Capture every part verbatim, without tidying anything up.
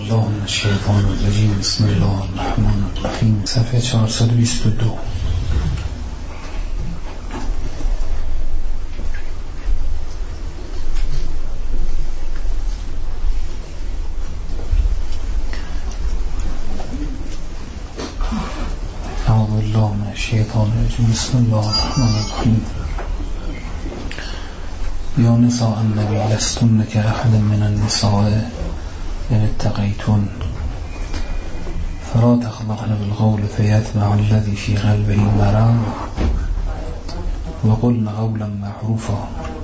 بالله من الشیطان الرجیم. بسم الله الرحمن الرحیم. صفحه چهارصد و بیست و دو. اعوذ بالله من الشیطان الرجیم. بسم الله الرحمن الرحیم. یا نساء النبی لستن کاحد من النساء ان اتقیتن فلا تخضعن بالقول فیطمع الذی فی قلبه مرض وقلن قولا معروفا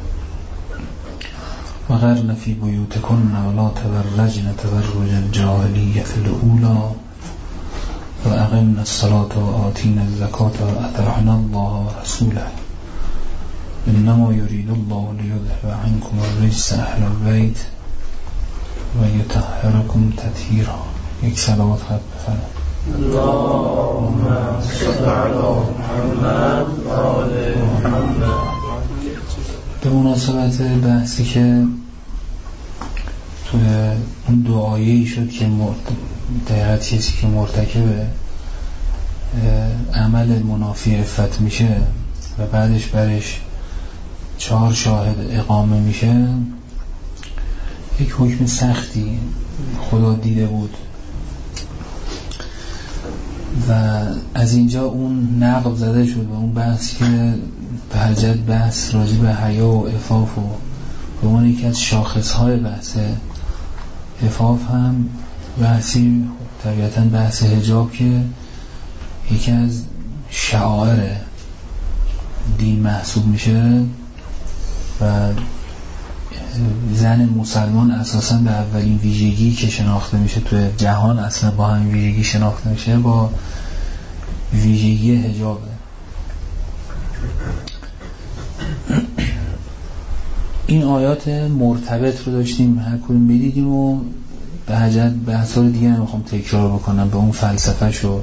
وقرن فی بیوتکن ولا تبرجن تبرج الجاهلیة الاولی واقمن الصلاة وآتین الزکاة واطعن الله ورسوله انما یرید الله لیذهب عنکم الرجس اهل البیت و یطهرکم تطهیرا. یک صلوات خط بفرمایید. اللهم صل علی محمد و آل محمد. به مناسبت بحثی که توی اون دعایه‌ای شد که دقیقاً چیزی که مرتکب عمل منافی عفت میشه و بعدش برش چهار شاهد اقامه میشه، یک حکم سختی خدا دیده بود و از اینجا اون نقب زده شد و اون بحث که به حجت بحث راجع به حیا و عفاف و به اون یکی از شاخصهای بحث عفاف هم بحثی طبیعتاً بحث حجاب که یکی از شعائر دین محسوب میشه و زن مسلمان اساساً به اولین ویژگی که شناخته میشه توی جهان، اصلا با همین ویژگی شناخته میشه، با ویژگی حجابه. این آیات مرتبط رو داشتیم هر کدوم میدیدیم و به حجت بحثا رو دیگه نمیخوام تکرار بکنم. به اون فلسفه‌ش و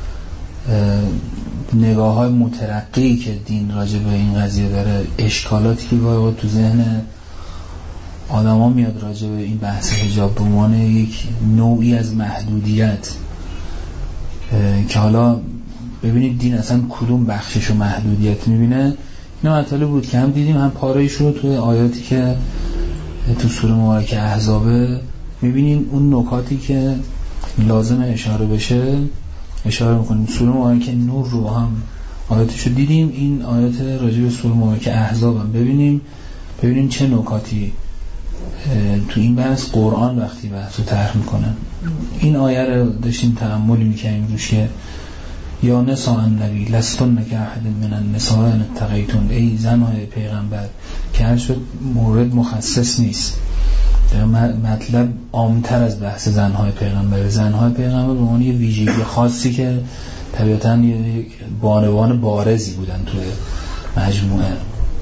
نگاه های مترقی که دین راجع به این قضیه داره، اشکالاتی که واقعا تو ذهن آدم ها میاد راجع به این بحث حجاب به عنوان یک نوعی از محدودیت که حالا ببینید دین اصلا کدوم بخشش و محدودیت میبینه. این مطالب بود که هم دیدیم هم پاره‌ایش رو توی آیاتی که تو سوره مبارکه احزابه میبینیم. اون نکاتی که لازم اشاره بشه اشاره میکنیم. سوره مبارکه نور رو هم آیاتش رو دیدیم، این آیات راجع به سوره مبارکه احزاب هم ببینیم ببینیم چه نکاتی تو این بحث قرآن وقتی بحث رو طرح میکنن. این آیه رو داشتیم تأملی میکنیم روش که یا نساء النبی لستن کاحد من النساء ان اتقیتن، ای زنهای پیغمبر، که هر شد مورد مخصص نیست، مطلب عامتر از بحث زنهای پیغمبر. زنهای پیغمبر به عنوان یه ویژگی خاصی که طبیعتاً یه بانوان بارزی بودن توی مجموعه.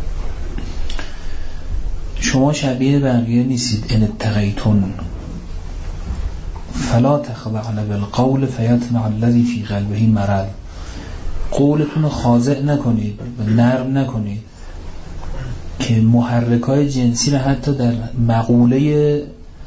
شما شبیه بقیه نیستید. ان اتقیتن فلا تخضعن بالقول فیطمع الذی فی قلبه مرض. قولتون رو خاضع نکنید و نرم نکنید که محرکای جنسی رو حتی در مقوله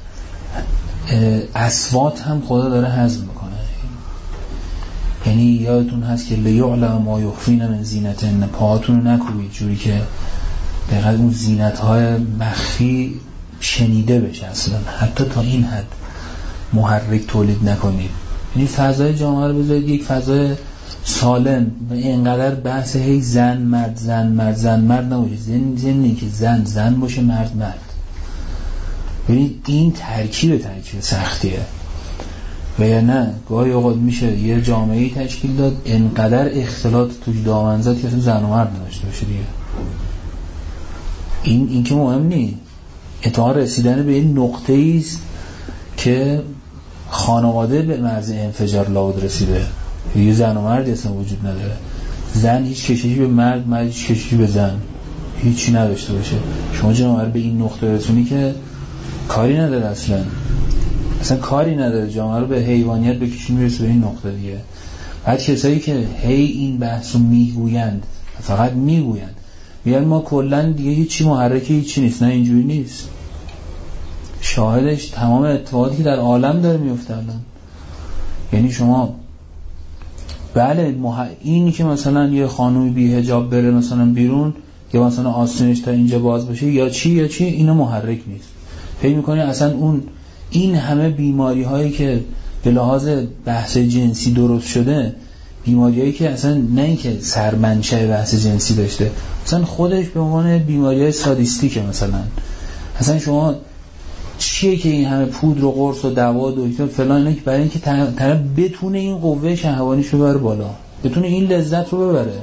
اصوات هم خدا داره حذف میکنه. یعنی یادتون هست که لیعلم ما یخفین من زینتهن، پاهاتون رو نکوبید جوری که دقیقا اون زینتهای مخفی شنیده بشه، اصلا حتی تا این حد محرک تولید نکنید. یعنی فضای جامعه رو بذارید یک فضای سالم و اینقدر بحث هی زن مرد زن مرد زن مرد نباشه. زن زنی که زن زن باشه، مرد مرد. ببینید این ترکیب ترکیب سختیه و یا نه گاهی اوقات میشه یه جامعه‌ای تشکیل داد اینقدر اختلاط توش دامنزد که تو زن و مرد نداشته باشه دیگه. این این که مهم نیست. اتفاقا رسیدن به این نقطه‌ای است که خانواده به مرز انفجار لابد رسیده. یه زن و مرد اصلا وجود نداره. زن هیچ کششی به مرد، مرد هیچ کششی به زن هیچی نداشته باشه. شما جامعه به این نقطه رسونی که کاری نداره، اصلا اصلا کاری نداره. جامعه رو به حیوانیت بکشین میرسه به این نقطه دیگه. بعد کسایی که هی این بحثو میگویند، فقط میگویند، میگن ما کلا دیگه هیچی محرکه هیچی نیست. نه، اینجوری نیست. شاهدش تمام اتفاقاتی که در عالم داره میفته الان. یعنی شما بله مح... این که مثلا یه خانومی بی حجاب بره مثلا بیرون یا مثلا آستینش تا اینجا باز بشه یا چی یا چی، اینا محرک نیست. فکر می‌کنی اصلا اون این همه بیماری هایی که به لحاظ بحث جنسی درست شده، بیماری هایی که اصلا نه اینکه سرمنشأ بحث جنسی داشته، مثلا خودش به عنوان بیماری های سادیستیکه. مثلا اصلا شما چیه که این همه پودر و قرص و دوا و دکتر فلان اینا که برای اینکه طرف بتونه این قوه شهوانیش رو ببره بالا، بتونه این لذت رو ببره.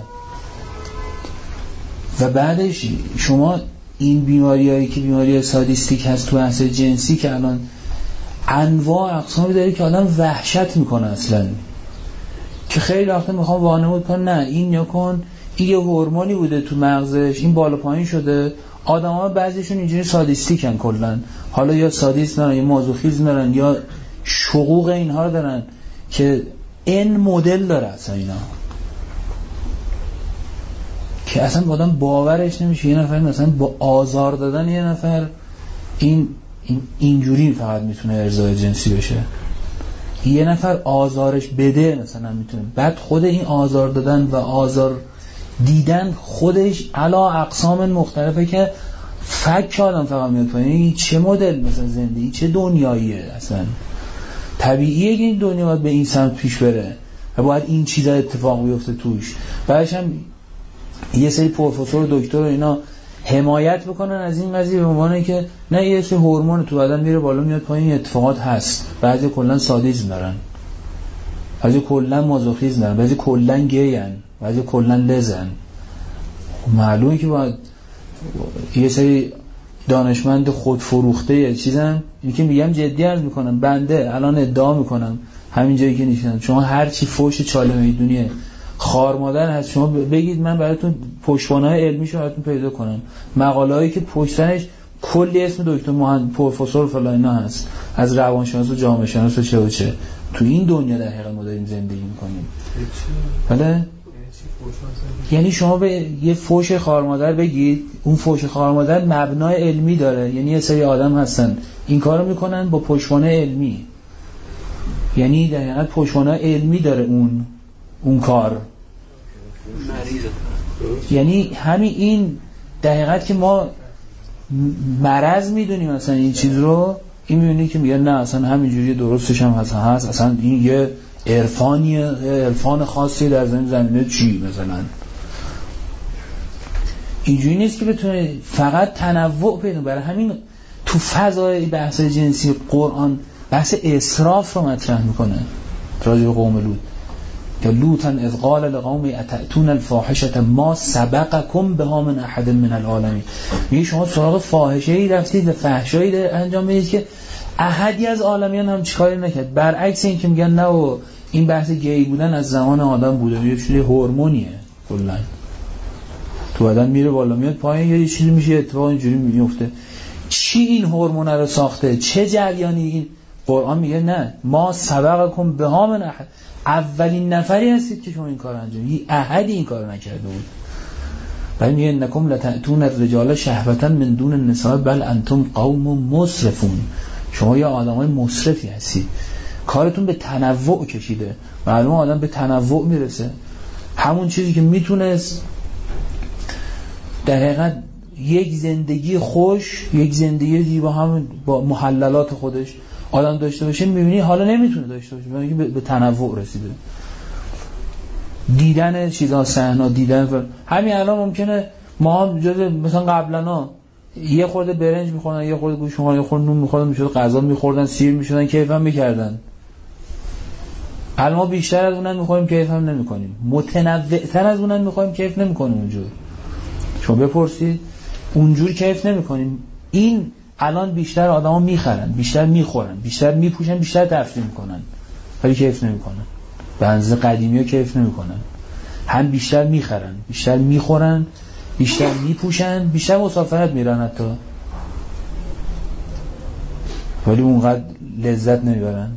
و بعدش شما این بیماریایی که بیماری سادیستیک هست تو بحث جنسی که الان انواع اقسامی داره که آدم وحشت میکنه اصلا، که خیلی وقتا میخوام وانمود کنم نه این نکن، این یه هورمونی بوده تو مغزش این بالا پایین شده. آدم‌ها بعضیشون اینجوری سادیستیکن کلا، حالا یا سادیست دارن یا مازوخیسم دارن یا شقوق اینها رو دارن که این مدل داره اصلا اینا، که اصلا آدم باورش نمیشه یه نفر مثلا با آزار دادن یه نفر این, این اینجوری فقط میتونه ارضای جنسی بشه. یه نفر آزارش بده مثلا میتونه، بعد خود این آزار دادن و آزار دیدن خودش علا اقسام مختلفه که فک آدم فقط میاد پایین. این چه مدل مثلا زندگی، چه دنیاییه؟ اصلا طبیعیه که این دنیا باید به این سمت پیش بره و باید این چیزا اتفاق بیفته توش. بعدش هم یه سری پروفسور و دکتر و اینا حمایت بکنن از این قضیه به عنوان که نه یه سری هورمون تو بدن میره بالا میاد پایین، اتفاقات هست. بعضی کلا سادیسم دارن، بعضی کلا مازوخیسم دارن، بعضی کلا گین، بعضی کلا لزن. معلومه که باید یه سری دانشمند خودفروخته چیزن. این که میگم جدی عرض میکنم، بنده الان ادعا میکنم همین جایی که نشینم شما هر چی فوش چاله میدونیه خار مادر هست شما بگید من براتون پشتوانه‌های علمیشو براتون پیدا کنم، مقاله‌ای که پشتنش کلی اسم دکتر مهندس پروفسور فلان اینا هست، از روانشناس و جامعه شناس و چه و چه. تو این دنیا در حقیقت ما داریم زندگی میکنیم. بله یعنی شما به یه فوش خار مادر بگید، اون فوش خار مادر مبنای علمی داره، یعنی یه سری آدم هستن این کارو میکنن با پشتوانه علمی، یعنی در حقیقت پشتوانه علمی داره اون اون کار. یعنی همین این در حقیقت که ما مرض میدونیم مثلا این چیز رو، این میبینی که میگه نه اصلا همینجوری درستش هم هست هست اصلا این یه عرفانیه، عرفان خاصی در زمین زمینه چی مثلا. اینجوری نیست که بتونه فقط تنوع پیدا. برای همین تو فضای بحث جنسی قرآن بحث اسراف رو مطرح میکنه راجع به قوم لوط، که لوطا اذ قال لقوم اتأتون الفاحشه ما سبقكم بها من احد من العالمین. میگه شما سراغ فاحشه‌ای رفتید و فحشایی انجام میدید که احدی از عالمیان هم چیکاری نکرد. برعکس این که میگن نه و این بحث گی بودن از زمان آدم بوده، یه چیز هورمونیه کلا تو بدن میره بالا میاد پایین، یه چیزی میشه اتفاق اینجوری میفته. چی این هورمون رو ساخته؟ چه جریانی؟ این قرآن میگه نه ما سبقكم بها من احد، اولین نفری هستید که شما این کار انجام میدید، احدی این کار نکرده بود. ولی میگه انکم لتأتون الرجال شهوة من دون النساء بل انتم قوم مسرفون، شما یا آدمای مسرفی هستید، کارتون به تنوع کشیده. معلومه آدم به تنوع میرسه، همون چیزی که میتونست در حقیقت یک زندگی خوش، یک زندگی زیبا هم با محللات خودش آدم داشته باشه، میبینی حالا نمیتونه داشته باشه، میبینی به, به تنوع رسیده. دیدن چیزا صحنه دیدن فر... همین الان ممکنه ما هم جز مثلا قبلا یه خورده برنج میخوردن، یه خورده گوشت میخوردن، یه خورده نون میخوردن، میشد غذا میخوردن، سیر میشدن، کیف هم میکردن. الان ما بیشتر از اونن میخوریم کیف هم نمیکنیم، متنوع‌تر از اونن میخوریم کیف نمیکنیم. اونجور شما بپرسید اونجور کیف نمیکنیم. این الان بیشتر آدما میخرن، بیشتر میخورن، بیشتر میپوشن، بیشتر تفریح میکنن، ولی کیف نمیکنن. به اندازه قدیمی‌ها کیف نمیکنن. هم بیشتر میخرن، بیشتر میخورن، بیشتر میپوشن، بیشتر مسافرت میرن حتی، ولی اونقدر لذت نمیبرن.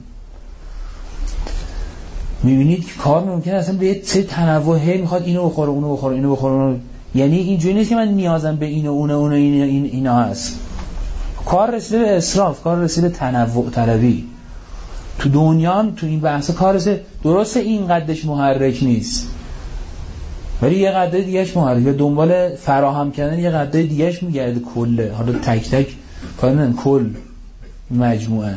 میبینید که کار ممکنه اصلا به یه سری تنوع هی میخواد اینو بخوره اونو بخوره اینو بخوره اونو. یعنی اینجوری نیست که من نیازم به اینو اونو اونو این اینا هست. کار رسیده به اسراف، کار رسیده به تنوع طلبی. تو دنیا تو این بحث کار رسیده، درسته این قدش محرک نیست ولی یه قدر دیگهش محرک، یا دنبال فراهم کردن یه قدر دیگهش میگرده کله، حالا تک تک کار نن کل مجموعه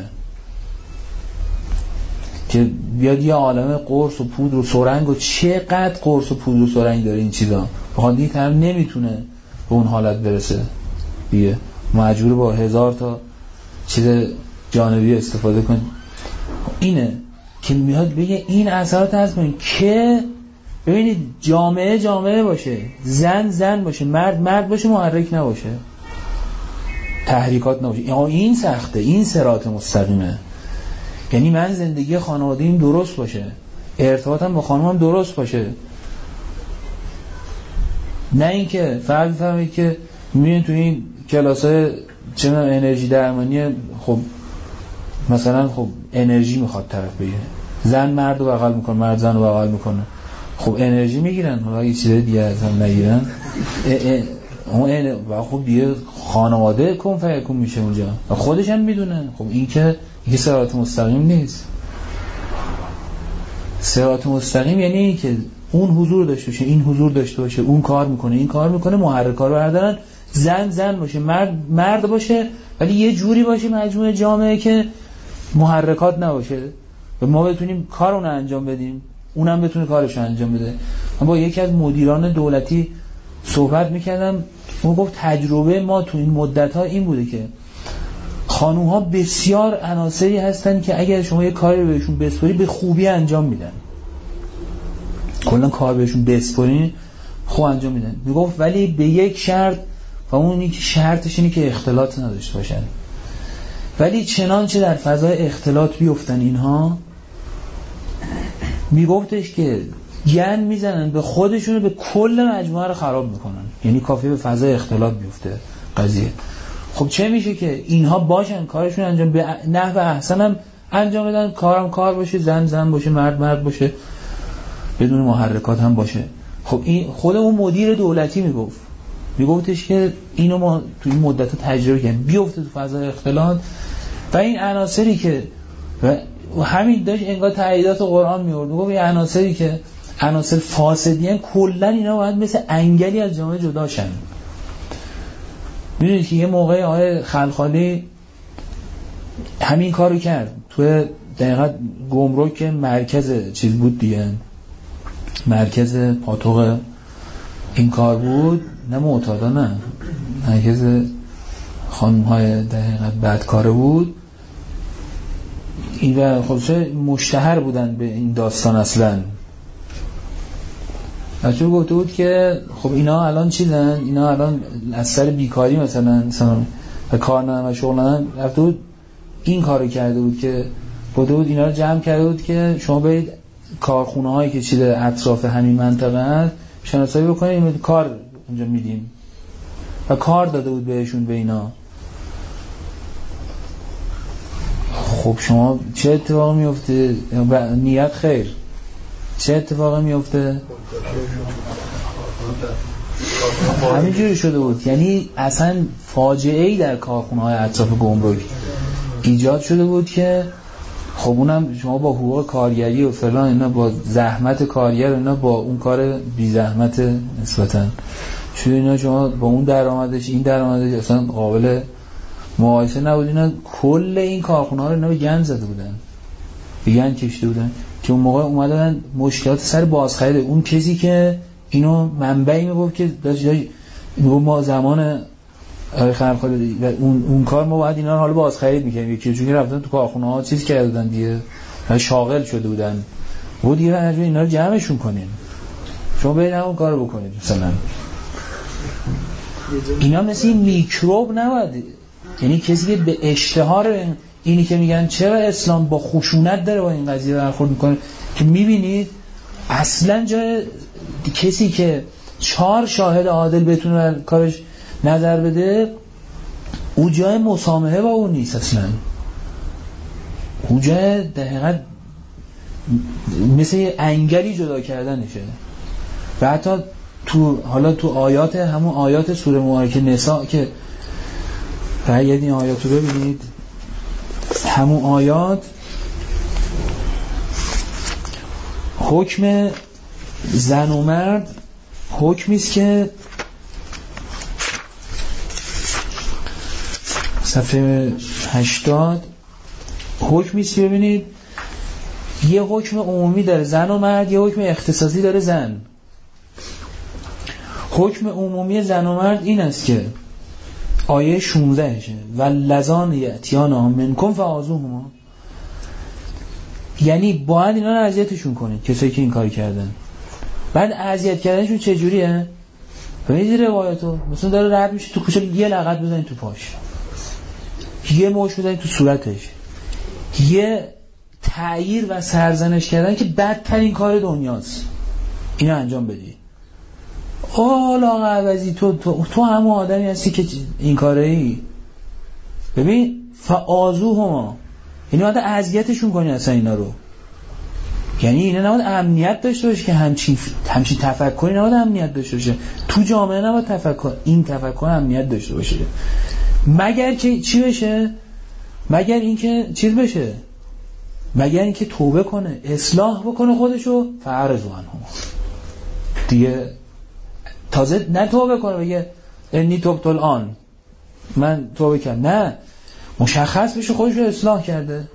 که بیاد یه عالمه قرص و پودر و سرنگ و چقدر قرص و پودر و سرنگ داره این چیزا، بخواد این طرف نمیتونه به اون حالت برسه دیگه، مجبور با هزار تا چیز جانبی استفاده کنه. اینه که میاد بگه این اثرات هست کنید که ببینید جامعه جامعه باشه، زن زن باشه، مرد مرد باشه، محرک نباشه، تحریکات نباشه. این سخته، این صراط مستقیمه. یعنی من زندگی خانواده‌ام درست باشه، ارتباطم با خانومم درست باشه، نه اینکه فرض بفهمید که میبینید تو این کلاسای چه میدونم انرژی درمانی، خب مثلا خب انرژی میخواد طرف بگیره، زن مرد رو بغل میکنه، مرد زن رو بغل میکنه، خب انرژی میگیرن، حالا یه چیز دیگه از هم نگیرن و خب دیگه خانواده کن فیکون میشه اونجا و خودش هم میدونه. خب این که یه صراط مستقیم نیست. صراط مستقیم یعنی این که اون حضور داشته باشه، این حضور داشته باشه، اون کار میکنه، این کار میکنه، محرک‌ها رو بردارن، زن زن باشه، مرد مرد باشه، ولی یه جوری باشه مجموعه جامعه که محرکات نباشه و ما بتونیم کار اون انجام بدیم، اونم بتونه کارش انجام بده. من با یکی از مدیران دولتی صحبت میکردم، اون گفت تجربه ما تو این مدت ها این بوده که خانوم ها بسیار عناصری هستن که اگر شما یه کاری بهشون بسپاری به خوبی انجام میدن، کلا کار بهشون بسپارین خوب انجام میدن. میگفت ولی به یک شرط، و اون یک شرطش اینه که اختلاط نداشته باشن. ولی چنانچه در فضای اختلاط بیفتن اینها، میگفتش که گن میزنن به خودشون، به کل مجموعه رو خراب میکنن. یعنی کافی به فضای اختلاط بیفته قضیه. خب چه میشه که اینها باشن کارشون انجام به نحو احسن هم انجام بدن، کارم کار باشه، زن زن باشه، مرد مرد باشه، بدون محرکات هم باشه. خب این خود اون مدیر دولتی میگفت میگفتش که اینو ما تو این مدت تجربه کردیم، بیفته تو فضای اختلاط و این عناصری که و همین داشت انگار تاییدات قرآن میورد، میگفت این عناصری که عناصر فاسدین کلا اینا باید مثل انگلی از جامعه جدا شن. میدونید که یه موقع آقای خلخالی همین کارو کرد تو دقیقاً گمرک که مرکز چیز بود دیگه، مرکز پاتوق این کار بود، نه معتادا، نه مرکز خانم های دقیقاً بدکاره بود. این و خودشه مشتهر بودن به این داستان اصلا. بچه گفته بود که خب اینا الان چیزن، اینا الان از سر بیکاری مثلا مثلا و کار ندارن و شغل ندارن، رفته بود این کارو کرده بود که گفته بود اینا رو جمع کرده بود که شما برید کارخونه هایی که چیده اطراف همین منطقه هست شناسایی بکنید، این کار اونجا میدیم و کار داده بود بهشون به اینا. خب شما چه اتفاقی میفته؟ نیت خیر، چه اتفاقی میفته؟ همینجوری شده بود. یعنی اصلا فاجعه‌ای در کارخونه‌های اطراف گمرک ایجاد شده بود که خب اونم شما با حقوق کارگری و فلان اینا، با زحمت کارگر اینا، با اون کار بی زحمت نسبتاً شده اینا، شما با اون درآمدش این درآمدش اصلا قابل مقایسه نبود. اینا کل این کارخونه‌ها رو اینا به گند زده بودن، به گند کشیده بودن که اون موقع اومدن مشکلات سر بازخرید. اون کسی که اینو منبعی میگفت که داشت ما زمان خرخاله و اون اون کار ما باید اینا رو حالا بازخرید می‌کردیم، یکی چون رفتن تو کارخونه‌ها چیز کردن دیگه، شاغل شده بودن، بود دیگه اجازه اینا رو جمعشون کنین، شما برید همون کارو بکنید. مثلا اینا مثل میکروب نباید، یعنی کسی که به اشتهار اینی که میگن چرا اسلام با خشونت داره با این قضیه برخورد میکنه، که میبینید اصلا جای کسی که چهار شاهد عادل بتونه بر کارش نظر بده، او جای مسامحه با اون نیست اصلا، او جای دقیقا مثل انگلی جدا کردنشه. و حتی تو حالا تو آیات همون آیات سوره مبارکه نساء که برگردید این آیات رو ببینید. همون آیات حکم زن و مرد حکمی است که صفحه هشتاد حکمی است. ببینید یه حکم عمومی داره زن و مرد، یه حکم اختصاصی داره زن. حکم عمومی زن و مرد این است که آیه شانزده شه و لذان یأتیانا منکم فآذوهما، یعنی باید اینا رو اذیتشون کنید کسایی که این کار کردن. بعد اذیت کردنشون چه جوریه؟ ببینید روایتو مثلا داره رد میشه تو کوچه یه لغت بزنید تو پاش، یه مش بزنید تو صورتش، یه تعییر و سرزنش کردن که بدترین کار دنیاست، اینو انجام بدی. حالا عوضی تو تو, تو همون آدمی هستی که این کاره ای. ببین فآذوهما، یعنی باید اذیتشون کنی اصلا اینا رو. یعنی اینا نباید امنیت داشته باشه که همچین همچین تفکری نباید امنیت داشته باشه تو جامعه، نباید تفکر این تفکر امنیت داشته باشه مگر که چی بشه؟ مگر اینکه چیز بشه، مگر اینکه توبه کنه، اصلاح بکنه خودشو. فعرضوا عنهم دیگه، تازه نه توبه کنه بگه انی تبت الان من توبه کردم، نه، مشخص بشه خودشو اصلاح کرده،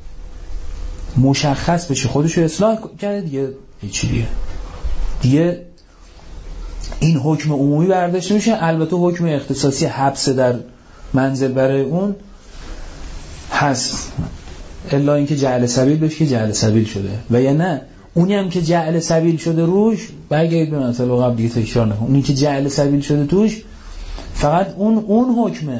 مشخص بشه خودشو اصلاح کرده دیگه هیچی دیگه دیگه این حکم عمومی برداشته میشه. البته حکم اختصاصی حبس در منزل برای اون هست، الا اینکه جعل سبیل بشه که جعل سبیل شده، و یا نه اونی هم که جعل سبیل شده روش برگردید به مثلا قبل دیگه تکرار نکن، اونی که جعل سبیل شده توش فقط اون اون حکمه،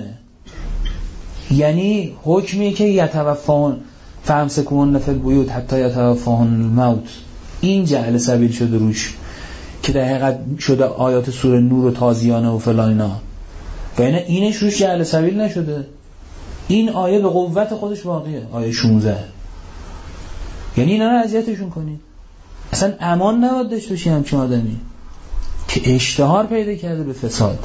یعنی حکمی که یتوفاهن فامسکوهن فی البیوت حتی یتوفاهن الموت، این جعل سبیل شده روش که در حقیقت شده آیات سوره نور و تازیانه و فلان اینا، و اینا اینش روش جعل سبیل نشده. این آیه به قوت خودش واقعیه، آیه شانزده. یعنی اینا رو اذیتشون کنید، اصلا امان نباید داشته باشی همچین آدمی که اشتهار پیدا کرده به فساد.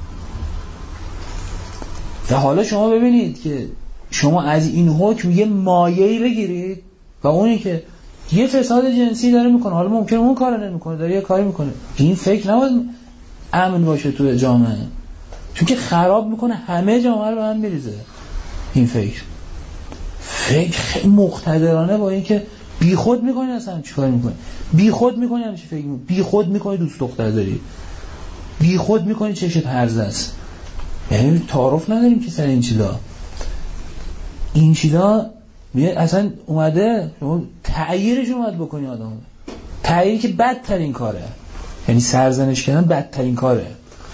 و حالا شما ببینید که شما از این حکم یه مایه‌ای بگیرید و اونی که یه فساد جنسی داره میکنه، حالا ممکنه اون کارو نمیکنه، داره یه کاری میکنه، این فکر نباید امن باشه تو جامعه، چون که خراب میکنه، همه جامعه رو به هم میریزه. این فکر فکر خیلی مقتدرانه با این که بی خود میکنی اصلا چیکار میکنی، بی خود میکنی همچین فکر میکنی، بی خود میکنی دوست دختر داری، بی خود میکنی چشت هرز است. یعنی تعارف نداریم که سر این چیزا این چیزا اصلا اومده شما تعییرش اومد بکنی آدم، تعییری که بدترین کاره، یعنی سرزنش کردن بدترین کاره،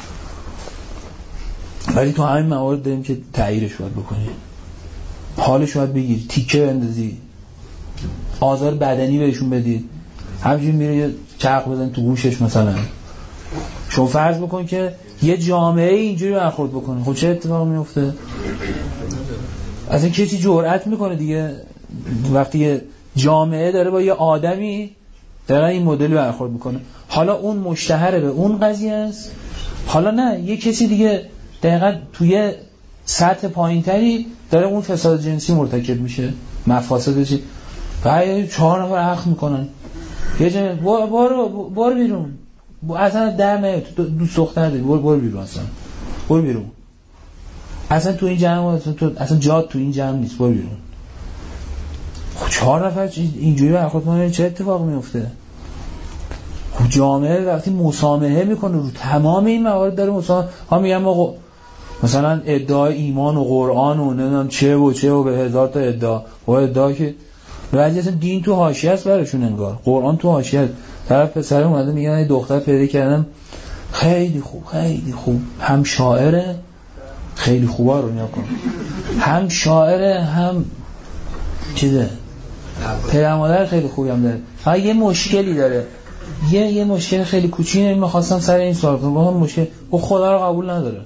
ولی تو همین موارد داریم که تعییرش باید بکنی، حالش باید بگیری، تیکه بندازی، آزار بدنی بهشون بدید، همچنین میره یه چرخ بزن تو گوشش مثلا. شما فرض بکن که یه جامعه اینجوری برخورد بکنه، خب چه اتفاقی میفته؟ اصلا کسی جرئت میکنه دیگه وقتی یه جامعه داره با یه آدمی داره این مدلی برخورد میکنه؟ حالا اون مشتهره به اون قضیه است، حالا نه یه کسی دیگه دقیقاً توی سطح پایینتری داره اون فساد جنسی مرتکب میشه، مفاسدش بعد چهار نفر حق میکنن، یه جمعه بارو بارو بیرون، اصلا در نه دوست دختر داری، برو برو بیرون، اصلا برو بیرون، اصلا تو این جمع اصلا تو اصلا جات تو این جمع نیست، برو بیرون. خب چهار نفر اینجوری برخورد کنه چه اتفاق میفته؟ خب جامعه وقتی مسامحه میکنه رو تمام این موارد داره مسامحه ها، میگم آقا مثلا ادعای ایمان و قرآن و نمیدونم چه و چه و به هزار تا ادعا و ادعا که بعضی اصلا دین تو حاشیه است براشون، انگار قرآن تو حاشیه است. طرف پسر اومده میگن یه دختر پیدا کردم خیلی خوب خیلی خوب، هم شاعره، خیلی خوبا رو نیا کن، هم شاعره هم چیزه، پدر مادر خیلی خوبی هم داره، ها یه مشکلی داره، یه یه مشکل خیلی کوچیکی، می‌خواستم سر این سوال کنم، با هم مشکل او خدا رو قبول نداره.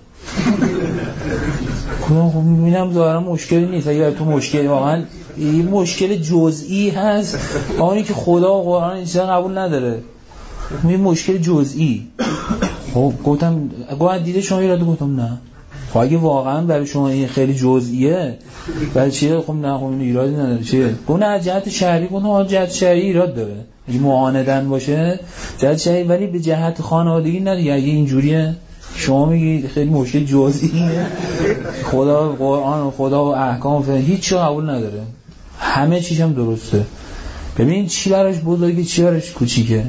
خب می‌بینم ظاهرا مشکلی نیست، اگه تو مشکلی واقعا یه مشکل جزئی هست، اونی که خدا و قرآن این چیزا قبول نداره، این مشکل جزئی. خب گفتم گفت دیده شما ایراد، گفتم نه خب اگه واقعا برای شما این خیلی جزئیه برای چیه؟ خب نه خب این ایرادی نداره. چیه؟ گونه از جهت شهری گونه از جهت شهری ایراد داره، اگه معاندن باشه جهت شهری، ولی به جهت خانوادگی نداره. اگه اینجوریه شما میگی خیلی مشکل جزئیه، خدا و قرآن و خدا و احکام و هیچ چیز قبول نداره، همه چیز هم درسته. ببین چی براش بزرگه چی براش کوچیکه.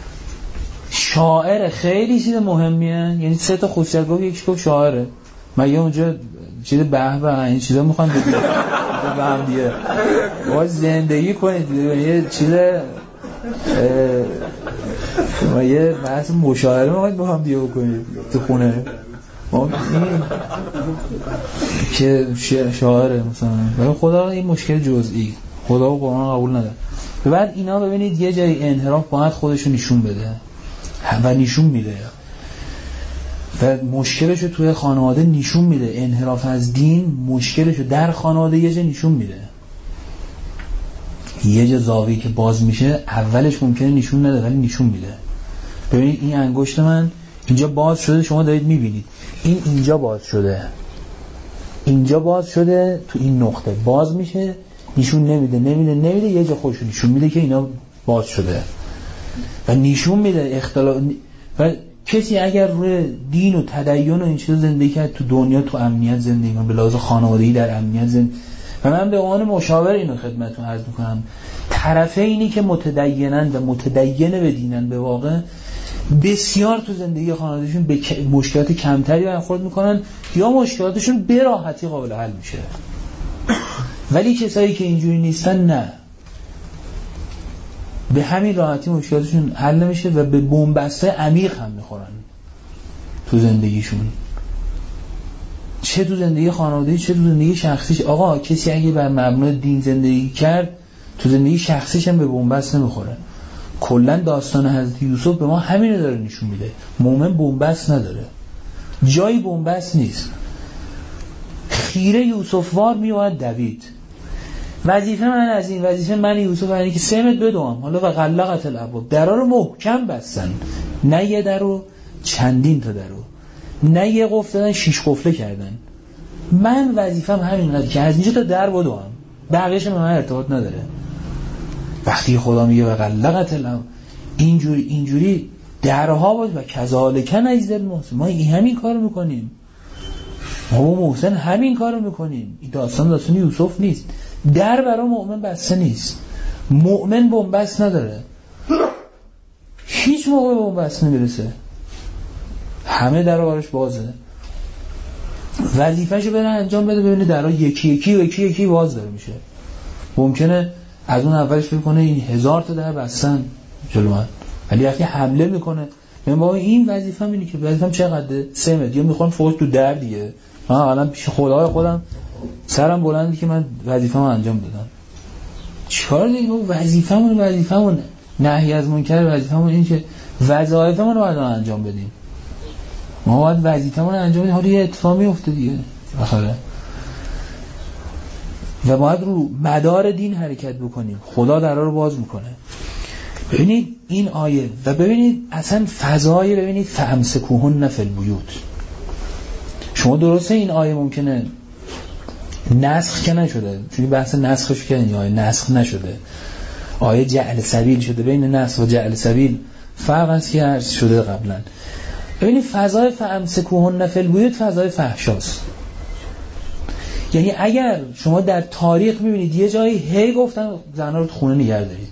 شاعر خیلی چیز مهمیه، یعنی سه تا خصوصیت گفت، یکیش گفت شاعره. مگه اونجا چیز به به این چیزا میخوان بگید به هم دیگه باید زندگی کنید، یه چیز ما یه بحث مشاعره باید با هم دیگه بکنید تو خونه ما این که شاعره مثلا. ولی خدا این مشکل جزئی، خدا و قرآن قبول نداره. بعد اینا ببینید یه جای انحراف باید خودشو نشون بده و نشون میده و مشکلشو توی خانواده نشون میده. انحراف از دین مشکلشو در خانواده یه جا نشون میده، یه جا زاویه که باز میشه اولش ممکنه نشون نده ولی نشون میده. ببینید این انگشت من اینجا باز شده، شما دارید میبینید این اینجا باز شده، اینجا باز شده، تو این نقطه باز میشه، نشون نمیده نمیده نمیده یه جا خودشو نشون میده که اینا باز شده و نشون میده اختلاف. و کسی اگر روی دین و تدین و این چیزا زندگی کرد تو دنیا تو امنیت زندگی کنه، به لحاظ خانوادگی در امنیت زندگی، و من به عنوان مشاور اینو خدمتتون عرض میکنم، طرفینی که متدینن و متدین به دینن به واقع بسیار تو زندگی خانوادگیشون به مشکلات کمتری برخورد میکنن یا مشکلاتشون به راحتی قابل حل میشه. ولی کسایی که اینجوری نیستن نه، به همین راحتی مشکلاتشون حل نمیشه و به بن‌بسته عمیق هم میخورن تو زندگیشون، چه تو زندگی خانوادگی چه تو زندگی شخصیش. آقا کسی اگه بر مبنای دین زندگی کرد تو زندگی شخصیش هم به بن‌بست نمیخوره. کلا داستان حضرت یوسف به ما همین رو داره نشون میده، مومن بن‌بست نداره، جایی بن‌بست نیست. خیره یوسف وار میواد دوید. وظیفه من از این وظیفه من یوسف اینه که سمت بدوام، حالا و غلقت الابواب، درا رو محکم بستن، نه یه درو چندین تا درو، نه یه قفل دادن شیش قفله کردن. من وظیفم همینه که از اینجا تا در بدوام، بقیه‌اش به من ارتباط نداره. وقتی خدا میگه و غلقت الابواب اینجوری اینجوری درها باز و کذالک نجزی المحسنین، ما این همین کارو میکنیم، ما با محسن همین کارو میکنیم. این داستان داستان یوسف نیست، در برای مؤمن بسته نیست، مؤمن بن‌بست نداره، هیچ موقع بن‌بست نمیرسه، همه در براش بازه. وظیفه‌شو بره انجام بده، ببینه درها یکی یکی و یکی یکی باز داره میشه. ممکنه از اون اولش فکر کنه این هزار تا در بستن جلو من، ولی وقتی حمله میکنه من بابا این وظیفه‌م اینه که وظیفه‌م چقدره سه متر یا میخوام فوت تو در دیگه، من الان پیش خدای خودم سرم بلندی که من وظیفه‌مو انجام دادم. چیکار دیگه وظیفه‌مون وظیفه‌مون نهی از منکر وظیفه‌مون این که وظایفمون رو باید انجام بدیم، ما باید وظیفه‌مون رو انجام بدیم. حالا یه اتفاقی افتاد دیگه آخره و باید رو مدار دین حرکت بکنیم، خدا درا رو باز میکنه. ببینید این آیه و ببینید اصلا فضای، ببینید فامسکوهن فی البیوت. شما درسته این آیه ممکنه نسخ که نشده، چون بحث نسخش که این آیه نسخ نشده، آیه جعل سبیل شده، بین نسخ و جعل سبیل فرق هست که عرض شده قبلا. ببینید فضای فامسکوهن فی البیوت فضای فحشاست. یعنی اگر شما در تاریخ میبینید یه جایی هی گفتن زنا رو تو خونه نگه دارید،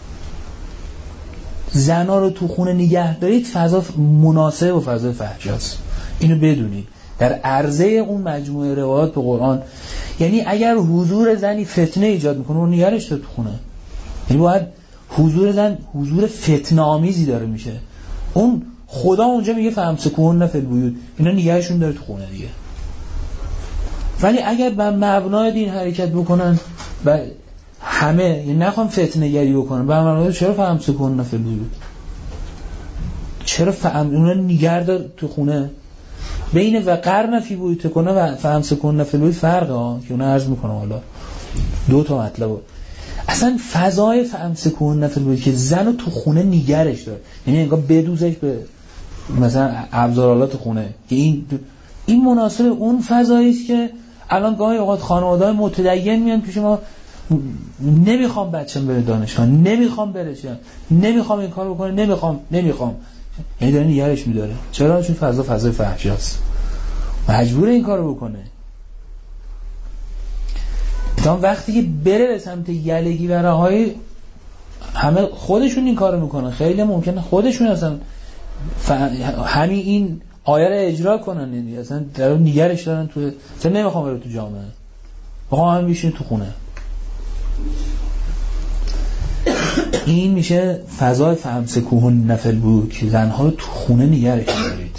زنا رو تو خونه نگه دارید، فضا مناسب و فضای فحشاست، اینو بدونید در عرضه اون مجموعه روایات به قرآن. یعنی اگر حضور زنی فتنه ایجاد میکنه اون نگرش داره تو خونه، یعنی باید حضور زن حضور فتنه آمیزی داره میشه، اون خدا اونجا میگه فامسکوهن فی البیوت، اینا نگهشون داره تو خونه دیگه. ولی اگر بر مبنای دین حرکت بکنن و همه یعنی نخوام فتنه گری بکنن بر مبنای چرا فامسکوهن فی البیوت، چرا فهم اونا نگه دار تو خونه، بین و قرن فی بیوتکن و فامسکوهن فی البیوت فرقه ها که اونا عرض میکنم. حالا دو تا مطلب اصلا فضای فامسکوهن فی البیوت که زن رو تو خونه نگرش داره، یعنی انگار بدوزش به مثلا ابزارالات خونه که این این مناسب اون فضایی است که الان گاهی اوقات خانواده‌های متدین میان پیش ما، نمیخوام بچه‌م بره دانشگاه، نمیخوام بره چه، نمیخوام این کارو بکنه، نمیخوام نمیخوام یعنی داره نگرش میداره. چرا؟ چون فضا فضای فحشاست، مجبور این کارو بکنه. تا وقتی که بره به سمت یلگی و رهایی، همه خودشون این کارو میکنن. خیلی ممکنه خودشون اصلا ف... همین این آیه رو اجرا کنن، یعنی اصلا در نگرش دارن تو، اصلا نمیخوام بره تو جامعه، میخوام همین بشین تو خونه. این میشه فضای فامسکوهن نفل بود که زنها رو تو خونه نگرش دارید.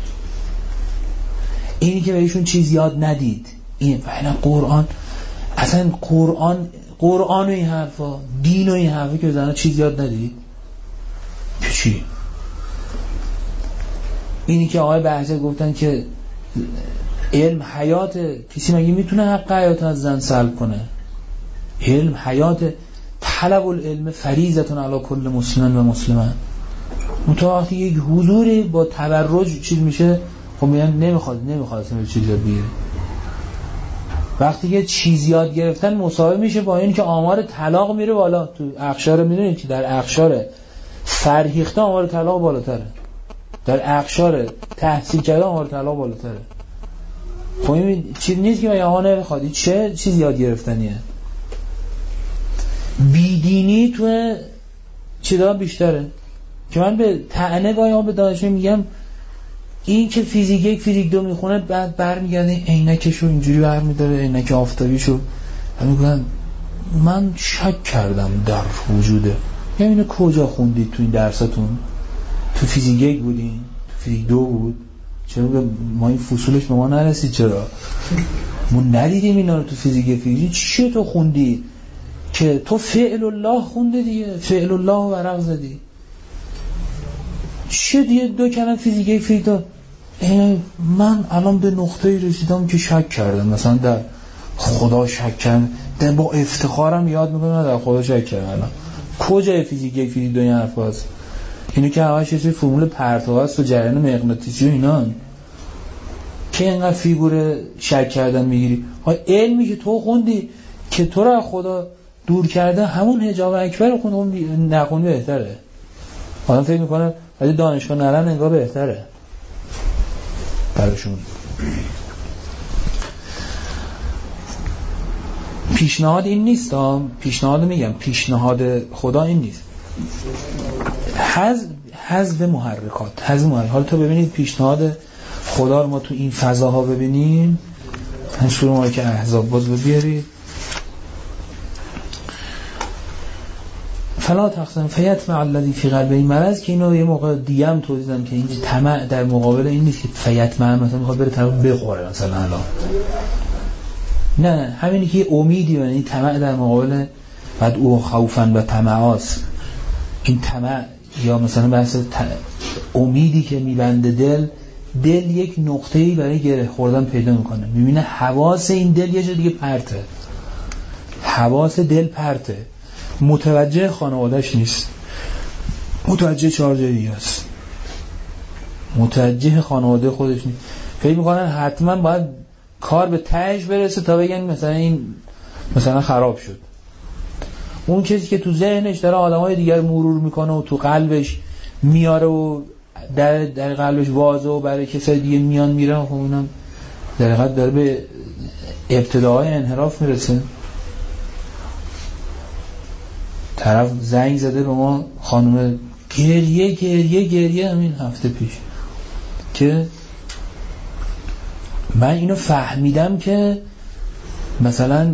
اینی که بهشون چیز یاد ندید، این فعلا قرآن، اصلا قرآن قرآن و این حرفا، دین و این حرفا که زنها چیز یاد ندید که چی؟ اینی که آقای بهجت گفتن که علم حیات، کسی مگه میتونه حق حیات از زن سلب کنه؟ علم حیات، طلب العلم فریضتون علی کل مسلمان و مسلمان. متوقتی یک حضوری با تبرج چیز میشه، خب میگن نمیخواد نمیخواد اصلا چیز یاد بگیره. وقتی که چیز یاد گرفتن مساوی میشه با این که آمار طلاق میره بالا. تو اقشار میدونید که در اقشار فرهیخته آمار طلاق بالاتره، در اقشار تحصیل کرده آمار طلاق بالاتره. خب این چیز نیست که آها نمیخواد، چه چیز یاد گرفتنیه. بیدینی تو چیزا بیشتره که من به طعنه گاهی به دانشجو میگم این که فیزیک یک فیزیک دو میخونه، بعد برمیگرده عینکشو اینجوری برمیداره، عینک آفتابیشو، من میگم من شک کردم در وجوده. یعنی اینو کجا خوندید تو این درساتون؟ تو فیزیک یک بودین؟ تو فیزیک دو بود؟ چرا ما این فصولش به ما نرسید؟ چرا ما ندیدیم اینا رو تو فیزیک فیزیک؟ چیه تو خوندی که تو فعل الله خونده دیگه، فعل الله ورق زدی، چیه دیگه دو کلمه فیزیک فیزیک دو. من الان به نقطه‌ای رسیدم که شک کردم، مثلا در خدا شک کردم، در با افتخارم یاد میکنم در خدا شک کردم. الان کجای فیزیک یک فیزیک دو این حرف هست؟ اینو که همش یه فرمول پرتو هست و جریان مغناطیسی و اینا که اینقدر فیگور شک کردن میگیری. علمی که تو خوندی که تو رو از خدا دور کرده، همون حجاب اکبر رو خوندی نخونی بهتره. آدم فکر میکنه ولی دانشگاه نرن انگار بهتره براشون. پیشنهاد این نیست، پیشنهاد میگم پیشنهاد خدا این نیست. حذف حذف محرکات، حذف محرکات. حالا تا ببینید پیشنهاد خدا رو ما تو این فضاها ببینیم. هم شروع ما که احزاب باز ببیارید. فلا تقسم فیطمع الذی فی قلبه مرض، که اینو یه موقع دیگه هم توضیح دادم که این طمع در مقابل این نیست که فیطمع مثلا میخواد بره طرف بخوره مثلا الان، نه، همینی که امیدی، یعنی طمع در مقابل بعد او خوفن و طمعاست. این طمع یا مثلا بحث امیدی که میبنده دل، دل یک نقطه‌ای برای گره خوردن پیدا میکنه، میبینه حواس این دل یه جا دیگه پرته، حواس دل پرته، متوجه خانوادهش نیست، متوجه چهار جایی هست، متوجه خانواده خودش نیست. فکر میکنن حتما باید کار به تهش برسه تا بگن مثلا این مثلا خراب شد. اون کسی که تو ذهنش داره آدمای دیگر مرور میکنه و تو قلبش میاره و در در قلبش وازه و برای کسای دیگه میان میرن، خب اونم در حقیقت داره به ابتداهای انحراف میرسه. طرف زنگ زده به ما، خانم گریه گریه گریه همین هفته پیش، که من اینو فهمیدم که مثلا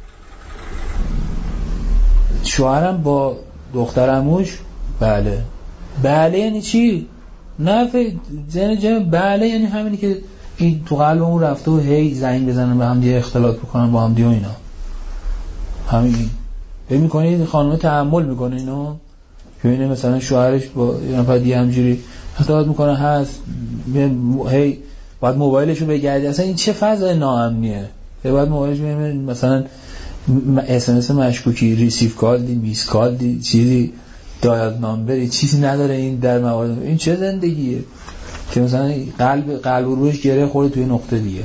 شوهرم با دختر عموش، بله بله یعنی چی؟ نه زن جمع بله یعنی همینی که این تو قلبمون رفته و هی زنگ بزنن به هم دیگه، اختلاط بکنن با هم دیگه و اینا. همین فکر می‌کنید خانم تحمل میکنه اینو؟ که اینه مثلا شوهرش با یه نفر دیگه همجوری اختلاط میکنه هست، هی باید موبایلشو بگردی. اصلا این چه فضای ناامنیه؟ باید موبایلش بگردی مثلا اس ام اس مشکوکی، ریسیو کال دی، میس کال دی، چیزی دایال نامبری چیزی نداره این در موارد. این چه زندگیه؟ که مثلا قلب قلب روش گره خورده توی نقطه دیگه.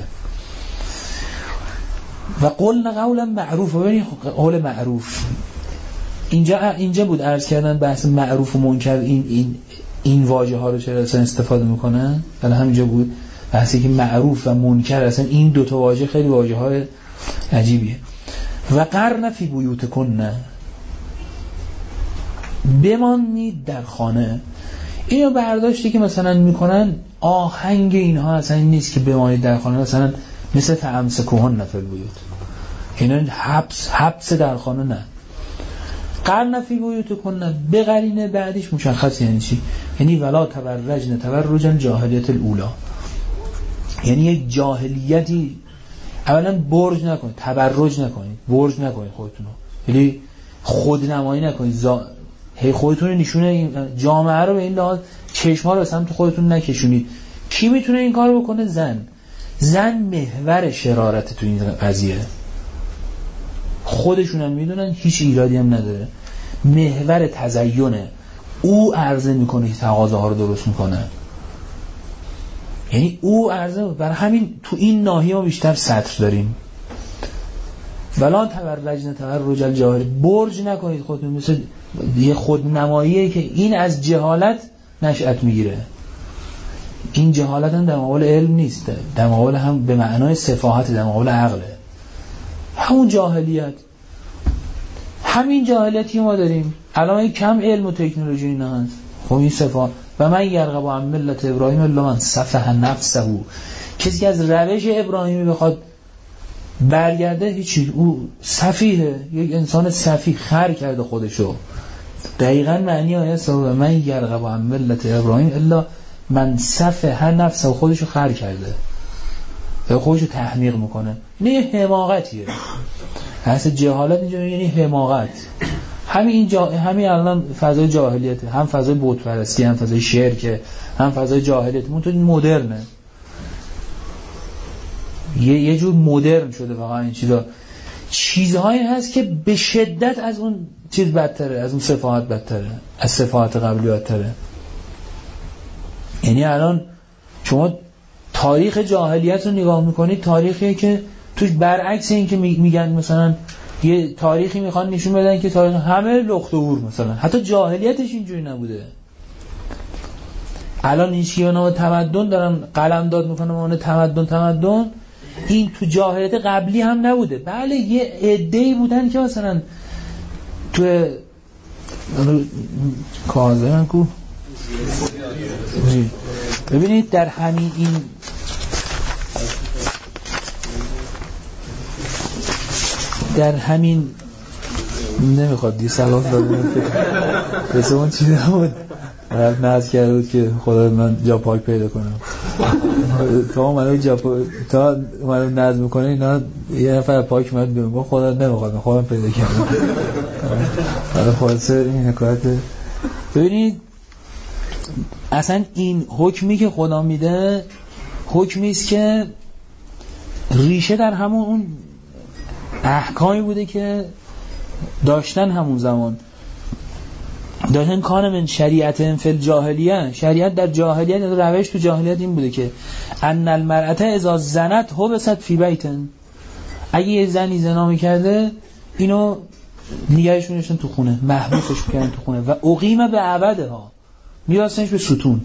و قلنا قولا معروف، ببینید قول معروف اینجا اینجا بود عرض کردن بحث معروف و منکر، این این این واژه ها رو چرا اصلا استفاده میکنن؟ حالا همینجا بود بحثی که معروف و منکر اصلا این دو تا واژه خیلی واژه های عجیبیه. و قرن فی بیوتکن، بمانید در خانه. اینو برداشتی که مثلا میکنن آهنگ اینها اصلا این نیست که بمانید در خانه مثلا مثل فامسکوهن فی البیوت، اینا حبس حبس در خانه نه. قرن فی بیوتکن به قرینه بعدش مشخص یعنی چی؟ یعنی ولا تبرجن تبرج الجاهلیت الاولی، یعنی یک جاهلیتی اولا برج نکنید، تبرج نکنید، برج نکنید خودتون رو، یعنی خودنمایی نکنید، زا... هی خودتون رو نشونه جامعه رو به این لحاظ چشما رو به سمت خودتون نکشونید. کی میتونه این کارو بکنه؟ زن. زن محور شرارت تو این قضیه، خودشون هم میدونن، هیچ ایرادی هم نداره، محور تزیینه، او عرضه میکنه که تقاضاها رو درست میکنه، یعنی او عرضه. برای همین تو این ناحیه ما بیشتر سطر داریم. ولا تبرجن تبرج الجاهل، برج نکنید خودتون، مثل یه خودنماییه که این از جهالت نشأت میگیره. این جهالت هم در مقابل علم نیست، در مقابل هم به معنای سفاهت، در مقابل عقله، همون جاهلیت. همین جاهلیتی ما داریم الان، کم علم و تکنولوژی اینا هست. خب این سفاهت. و من یرغب عن ملت ابراهیم الا من سفه نفسه، کسی که از روش ابراهیمی بخواد برگرده هیچی، او سفیه، یک انسان سفیه، خر کرده خودشو. دقیقاً معنی آیه است من یرغب عن ملت ابراهیم الا من سفه نفسه، خودشو خر کرده، خودشو تحمیق میکنه. نه یه حماقتیه، اصلا جهالت اینجا یعنی حماقت. همین اینجا همین الان فضای جاهلیته، هم فضای بت پرستی، هم فضای شرک، هم فضای جاهلیت. اون تو مدرنه، یه یه جور مدرن شده واقعا این چیزا. چیزهایی هست که به شدت از اون چیز بدتره، از اون سفاهت بدتره، از سفاهت قبلی بدتره. یعنی الان شما تاریخ جاهلیت رو نگاه میکنید، تاریخیه که توش برعکس این که میگن مثلا یه تاریخی میخوان نشون بدن که تاریخ همه لخت و ور، مثلا حتی جاهلیتش اینجوری نبوده. الان این چیه نام تمدن دارن قلم داد میکنن، اون تمدن تمدن این تو جاهلیت قبلی هم نبوده. بله یه عده‌ای بودن که مثلا تو کازم کو ببینید در همین این در همین نمیخواد دی سلام دادم بس اون چیزی نبود، ناز کرده بود که خدا من جا پاک پیدا کنم. تا اومده جا پاک تا اومده ناز میکنه اینا، یه نفر پاک اومد بیرون خدا نمیخواد خودم پیدا کردم. حالا خلاصه این حکایت. ببینید اصلا این حکمی که خدا میده حکمی است که ریشه در همون اون احکامی بوده که داشتن همون زمان داشتن. کان من شریعت فی الجاهلیه، شریعت در جاهلیت، روش تو جاهلیت این بوده که ان المرأة اذا زنت حبست فی بیت، اگه یه زنی زنا میکرده اینو نگهش می‌داشتن تو خونه، محبوسش می‌کردن تو خونه و اقیم به عبدها، می‌بستنش به ستون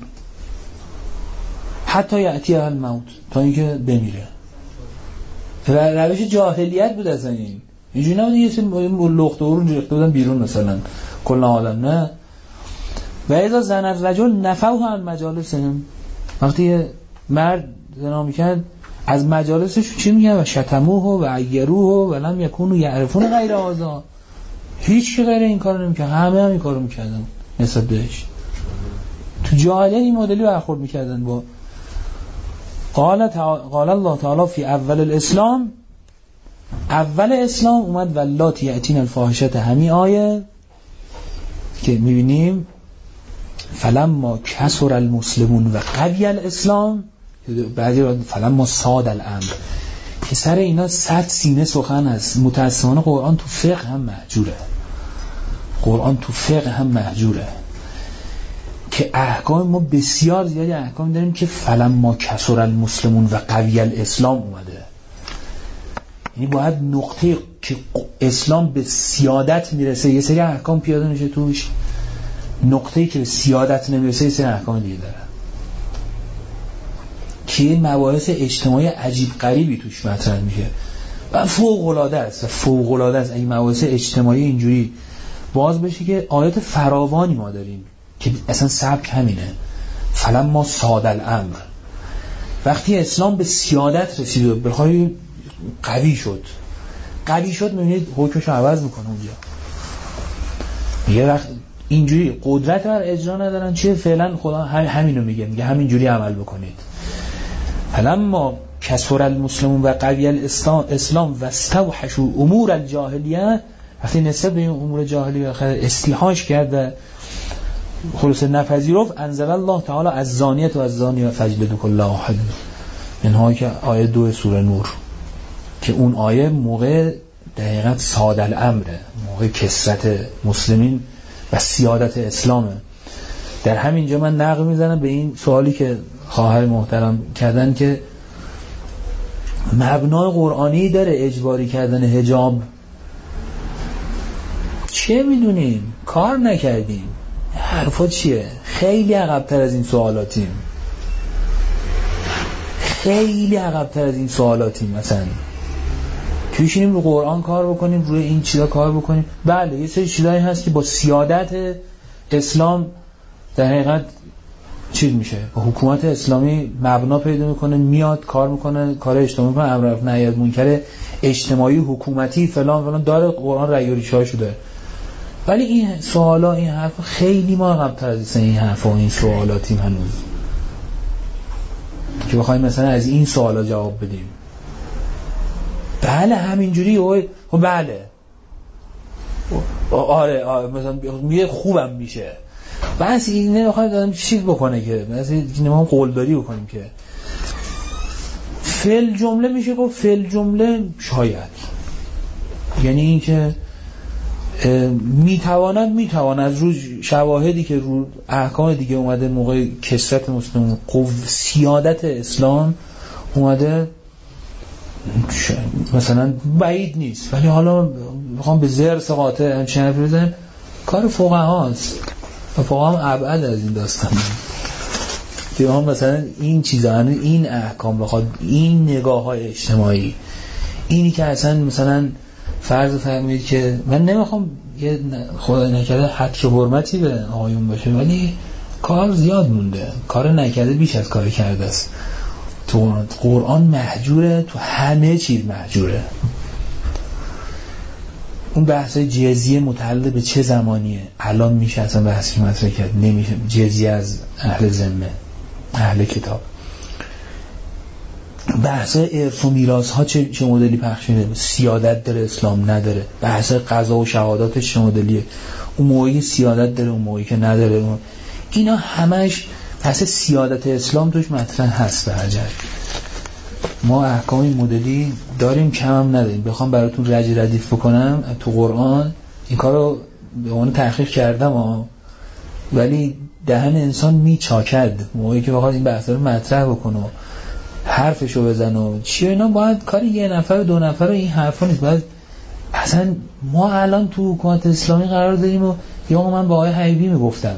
حتی یأتی الموت، تا اینکه بمیره. روش جاهلیت بود اصلا. این اینجوری نبود یه سری لخت و رون ریخته بودن بیرون مثلا کل آدم، نه. و اذا زن الرجل نفوه عن مجالسهم، وقتی یه مرد زنا میکرد از مجالسش چی میگن؟ و شتموه و عیروه و لم یکونوا یعرفون غیر هذا، هیچ کی غیر این کارو نمیکرد، همه هم این کارو میکردن نسبت بهش. تو جاهلیت این مدلی برخورد میکردن با. قال قال الله تعالی فی اول الاسلام، اول اسلام اومد ولاتی یأتین الفاحشه، همین آیه که میبینیم فلما کثر المسلمون و قوی الاسلام، بعضی را فلما صاد الامر، که سر اینا صد سینه سخن است. متأسفانه قرآن تو فقه هم مهجوره، قرآن تو فقه هم مهجوره. که احکام ما بسیار زیادی احکام داریم که فلما کثر المسلمون و قوی الاسلام اومده. یعنی باید نقطه که اسلام به سیادت میرسه یه سری احکام پیاده میشه توش، نقطه‌ای که به سیادت نمیرسه یه سری احکام دیگه داره که این مباحث اجتماعی عجیب غریبی توش مطرح میشه و فوق العاده است و فوق العاده است. اگه مباحث اجتماعی اینجوری باز بشه که آیات فراوانی ما داریم که اصلا سبک همینه، فلما صاد الامر، وقتی اسلام به سیادت رسید و بخوای قوی شد قوی شد میبینید حکمش عوض میکنه اونجا. یه وقت اینجوری قدرت بر اجرا ندارن چیه، فعلا خدا همینو میگه، میگه همینجوری عمل بکنید. فلما کثر المسلمون و قوی الاسلام و استوحشوا امور الجاهلیه، وقتی نسبت به امور جاهلیه استیحاش کرد و خلاص نپذیرفت، انزل الله تعالی از زانیت و از زانی و فجلدوا کل واحد منها، که آیه دو سوره نور، که اون آیه موقع دقیقاً صاد الامره، موقع کثرت مسلمین و سیادت اسلامه. در همین جا من نقل میزنم به این سوالی که خواهر محترم کردن که مبنای قرآنی داره اجباری کردن حجاب. چه میدونیم؟ کار نکردیم. حرفا چیه؟ خیلی عقب‌تر از این سوالاتیم، خیلی عقب‌تر از این سوالاتیم. مثلا که بشینیم رو قرآن کار بکنیم، روی این چیزا کار بکنیم. بله یه سری چیزایی هست که با سیادت اسلام در حقیقت چیز میشه، با حکومت اسلامی مبنا پیدا میکنه، میاد کار میکنه، کار اجتماعی میکنه، امر معروف نهی از منکر اجتماعی حکومتی فلان فلان داره، قرآن رأی و ریشه‌اشو داره. ولی این سوالا، این حرفا خیلی ما عقب‌تر از این حرفا و این سوالاتیم هنوز که بخوایم مثلا از این سوالا جواب بدیم. بله همینجوری اوه بله آره آره مثلا میگه خوبم میشه، بس این نمیخواد آدم چیز بکنه که مثلا ما قولداری بکنیم که فعل جمله میشه گفت فعل جمله شاید، یعنی این که میتواند میتواند از روز شواهدی که رو احکام دیگه اومده موقع کثرت مسلمون قو سیادت اسلام اومده مثلا بعید نیست، ولی حالا میخوام به زرس قاطع همچین حرفی بزنم، کار فقهاست و فقها هم ابعد از این داستان که هم مثلا این چیزا، این احکام بخواد، این نگاه های اجتماعی، اینی که اصلا مثلا فرض فرمایید که من نمیخوام یه خدا نکرده حد که حرمتی به آقایون باشه، ولی کار زیاد مونده، کار نکرده بیش از کار کرده است. تو قرآن محجوره، تو همه چیز محجوره. اون بحث جزیه متعلق به چه زمانیه؟ الان میشه اصلا بحثی مطرح کرد؟ نمیشه. جزیه از اهل ذمه، اهل کتاب. بحث ارث و میراث ها چه چه مدلی پخش میشه؟ سیادت داره اسلام نداره. بحث قضا و شهادات چه مدلیه؟ اون موقعی سیادت داره، اون موقعی که نداره. اینا همش پس سیادت اسلام توش مطرح هست. به هر جهت ما احکام مدلی داریم، کم هم نداریم. بخوام براتون رج ردیف بکنم تو قرآن، این کارو به عنوان تحقیق کردم ها، ولی دهن انسان میچاکد موقعی که بخواد این بحثا رو مطرح بکنه، حرفشو بزنه و چی اینا. باید کاری یه نفر دو نفر این حرفا نیست. باید اصلا ما الان تو حکومت اسلامی قرار داریم و یا من با آقای حبیبی میگفتم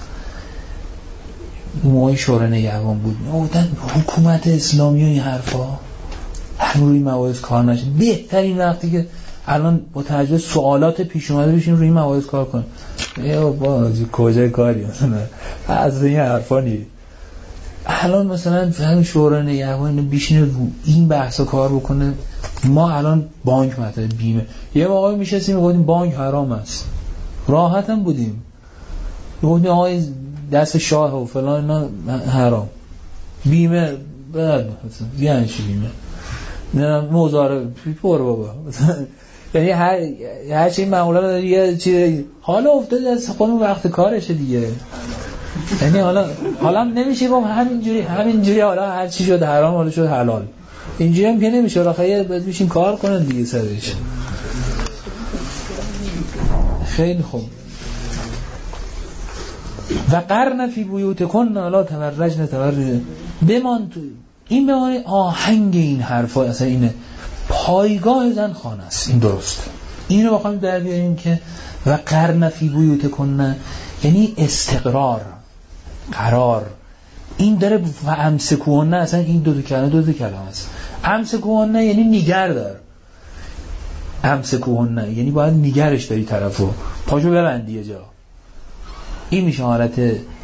موقع شورای نگهبان بود، گفتن حکومت اسلامی و این حرفا هم روی مباحث کار نشه. بهترین وقتی که الان با توجه سوالات پیش اومده بشین روی مباحث کار کن. ای بابا کجای کاری مثلا از این حرفا نیست. الان مثلا فهم شورای نگهبان بشینه رو این بحثا کار بکنه. ما الان بانک مطرح، بیمه، یه موقعی میشستیم میگفتیم بانک حرام است، راحت هم بودیم، میگفتیم آقای دست شاه و فلان اینا حرام، بیمه بعد مثلا یعنی چی بیمه نه مزاره پر بابا یعنی هر هر چی معمولا داره یه چیز حالا افتاده از خودمون وقت کارشه دیگه. یعنی حالا حالا نمیشه با همینجوری همینجوری حالا هر چی شد حرام حالا شد حلال، اینجوری هم که نمیشه. آخه باید بشین کار کنن دیگه سرش. خیلی خوب. و قرن فی بیوتکن لا تبرجن تبرج بمان تو این به معنی آهنگ این حرفا اصلا اینه پایگاه زن خانه است. این درست اینو بخوایم در بیاریم که و قرن فی بیوتکن یعنی استقرار قرار. این داره و امسکوهن اصلا این دو تا کلمه دو تا کلمه است. امسکوهن یعنی نگه دار، امسکوهن یعنی باید نگرش داری طرفو پاشو ببندی یه جا. این میشه حالت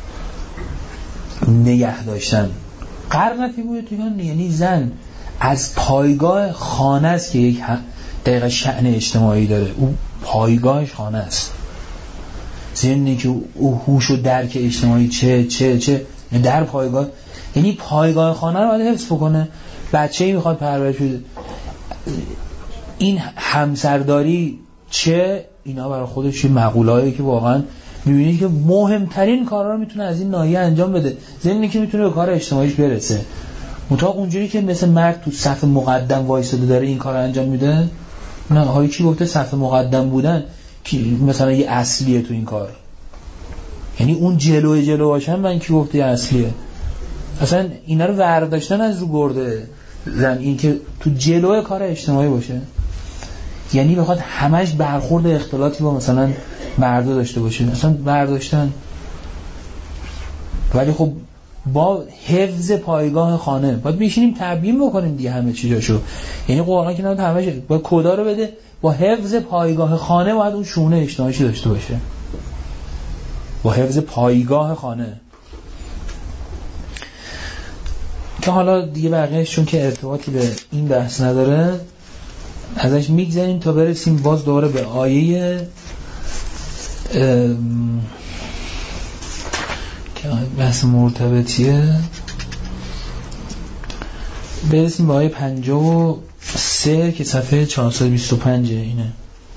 نگه داشتن. قرن فی بیوتکن یعنی زن از پایگاه خانه است که یک دقیقه شأن اجتماعی داره، او پایگاهش خانه است. زنی که او هوش و درک اجتماعی چه چه چه در پایگاه، یعنی پایگاه خانه رو باید حفظ بکنه. بچه‌ای میخواد پرورش بده، این همسرداری چه اینا برای خودش مقوله‌ای که واقعا می‌بینید که مهمترین کارا رو میتونه از این ناحیه انجام بده، زمینی که میتونه به کار اجتماعیش برسه. منتها اونجوری که مثل مرد تو صف مقدم وایساده داره این کارو انجام میده، نه های کی گفته صف مقدم بودن کی مثلا یه اصلیه تو این کار؟ یعنی اون جلو جلو باشن من کی گفته یه اصلیه؟ اصلا اینا رو برداشتن از رو گرده زن، این که تو جلو کار اجتماعی باشه، یعنی بخواد همش برخورد اختلاطی با مثلا مردا داشته باشه، مثلا برداشتن. ولی خب با حفظ پایگاه خانه باید بشینیم تبیین بکنیم دیگه همه چیزاشو. یعنی قرآن که نه همش با کدا رو بده، با حفظ پایگاه خانه باید اون شونه اجتماعی داشته باشه، با حفظ پایگاه خانه. که حالا دیگه بقیه‌اش چون که ارتباطی به این بحث نداره ازش میگذاریم تا برسیم باز دوباره به آیه که بحث مرتبطیه، برسیم به آیه پنجاه و سه که صفحه چهارصد و بیست و پنج. اینه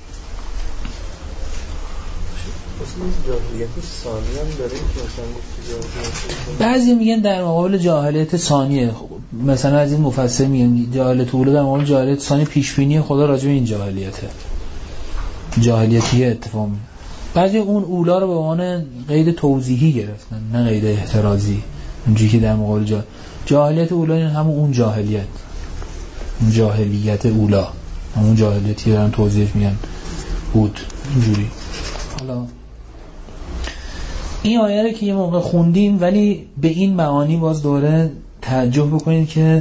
بعضی میگن در مقابل جاهلیت ثانیه، مثلا از این مفسر میگن جاهلیت اوله در مقابل جاهلیت ثانی پیشبینی خدا راجع به این جاهلیته، جاهلیتیه اتفاق. بعضی اون اولا رو به عنوان قید توضیحی گرفتن نه قید احترازی، اونجوری که در مقابل جا... جاهلیت اولا این همون اون جاهلیت، اون جاهلیت اولا همون جاهلیتی دارن توضیحش میگن بود اینجوری. حالا این آیه رو که یه موقع خوندیم ولی به این معانی باز دوره توجه بکنید که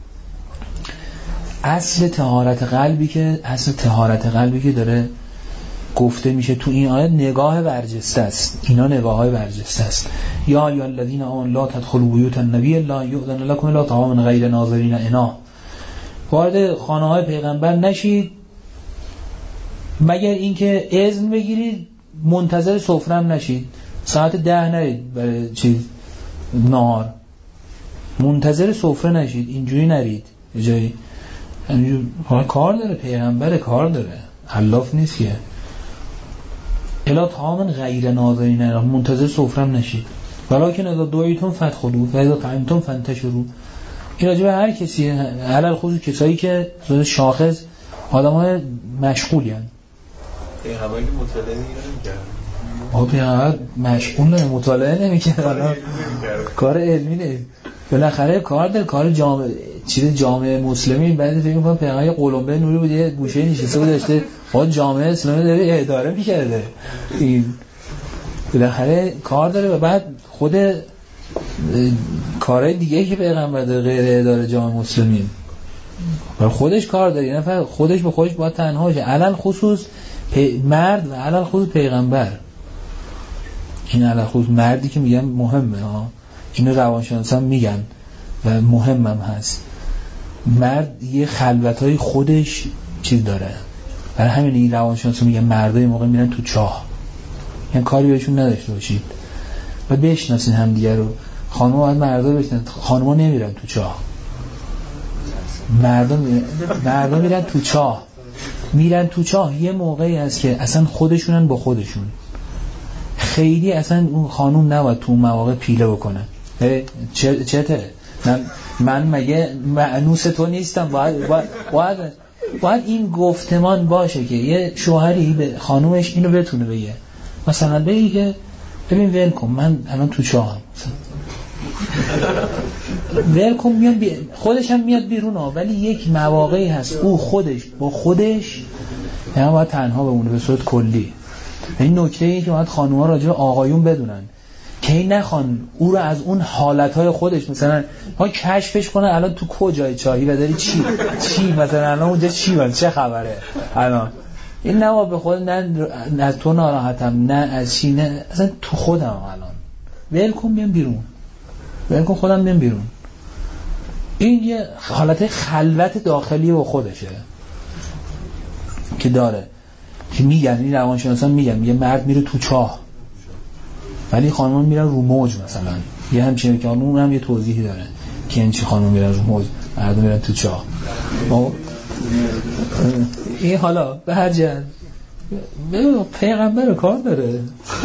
اصل طهارت قلبی که اصل طهارت قلبی که داره گفته میشه تو این آیه نگاه برجسته است. اینا نگاه های برجسته است. یا یا الذین آمنوا لا تدخلوا بیوت النبی لا یؤذن لكم الا طعام غیر ناظرین اناه، وارد خانه های پیغمبر نشید مگر اینکه اذن بگیرید، منتظر سفره هم نشید، ساعت ده نرید برای چیز نهار، منتظر سفره نشید، اینجوری نرید جایی اینجوری کار داره، پیغمبر کار داره، حلاف نیست که الا طعام غیر ناظرین، منتظر سفره هم نشید. ولکن اذا دعیتم فادخلوا و اذا طعمتم فانتشروا. این راجع به هر کسی، علل خصوص کسایی که شاخص آدمای مشغولی ان. پیغمبر که مطالعه نمی‌کرد، آ پیغمبر مشغول نه، مطالعه نمی‌کرد، کار علمی نه، بالاخره کار داره، کار جامعه چیز جامعه مسلمین. بعد فکر می‌کنم پیغمبر قلمبه نوری بود یه گوشه نشسته بود داشته با جامعه اسلامی داره اداره می‌کرده، این بالاخره کار داره. و بعد خود کارهای دیگه که پیغمبر داره غیر اداره جامعه مسلمین و خودش کار داره، یعنی فقط خودش به خودش باید تنها شه، علل خصوص مرد و علل خصوص پیغمبر. این علل خصوص مردی که میگن مهمه ها، اینو روانشناسان میگن و مهمم هست. مرد یه خلوتای خودش چیز داره، برای همین این روانشناسا میگن مردای موقع میرن تو چاه، یعنی کاری بهشون نداشته باشید و بشناسین هم دیگه رو. خانم باید مردا بشناسن، خانم‌ها نمیرن تو چاه، مردا میرن مردا میرن تو چاه. میرن تو چاه یه موقعی هست که اصلا خودشونن با خودشون، خیلی اصلا اون خانوم نباید تو مواقع پیله بکنه. چه چته من من مگه مأنوس تو نیستم؟ باید باید, باید باید این گفتمان باشه که یه شوهری به خانومش اینو بتونه بگه، مثلا بگه که ببین ول کن من الان تو چاهم ول کن میاد بی... خودش هم میاد بیرون ها، ولی یک مواقعی هست او خودش با خودش یعنی باید تنها بمونه به صورت کلی. این نکته ای که باید خانوما راجع به آقایون بدونن که این نخوان او رو از اون حالتهای خودش مثلا ما کشفش کنه الان تو کجای چاهی و داری چی چی مثلا الان اونجا چی من چه خبره الان این نه به خود نه از تو ناراحتم نه از چی نه اصلا تو خودم الان ول کن بیام بیرون ول کن خودم بیام بیرون. این یه حالت خلوت داخلی با خودشه که داره که میگن این روانشناسان میگن میگه مرد میره تو چاه ولی خانم میرن رو موج مثلا یه همچین که اون هم یه توضیحی داره که این چی خانم میرن رو موج مرد میرن تو چاه. این حالا به هر جهت پیغمبر کار داره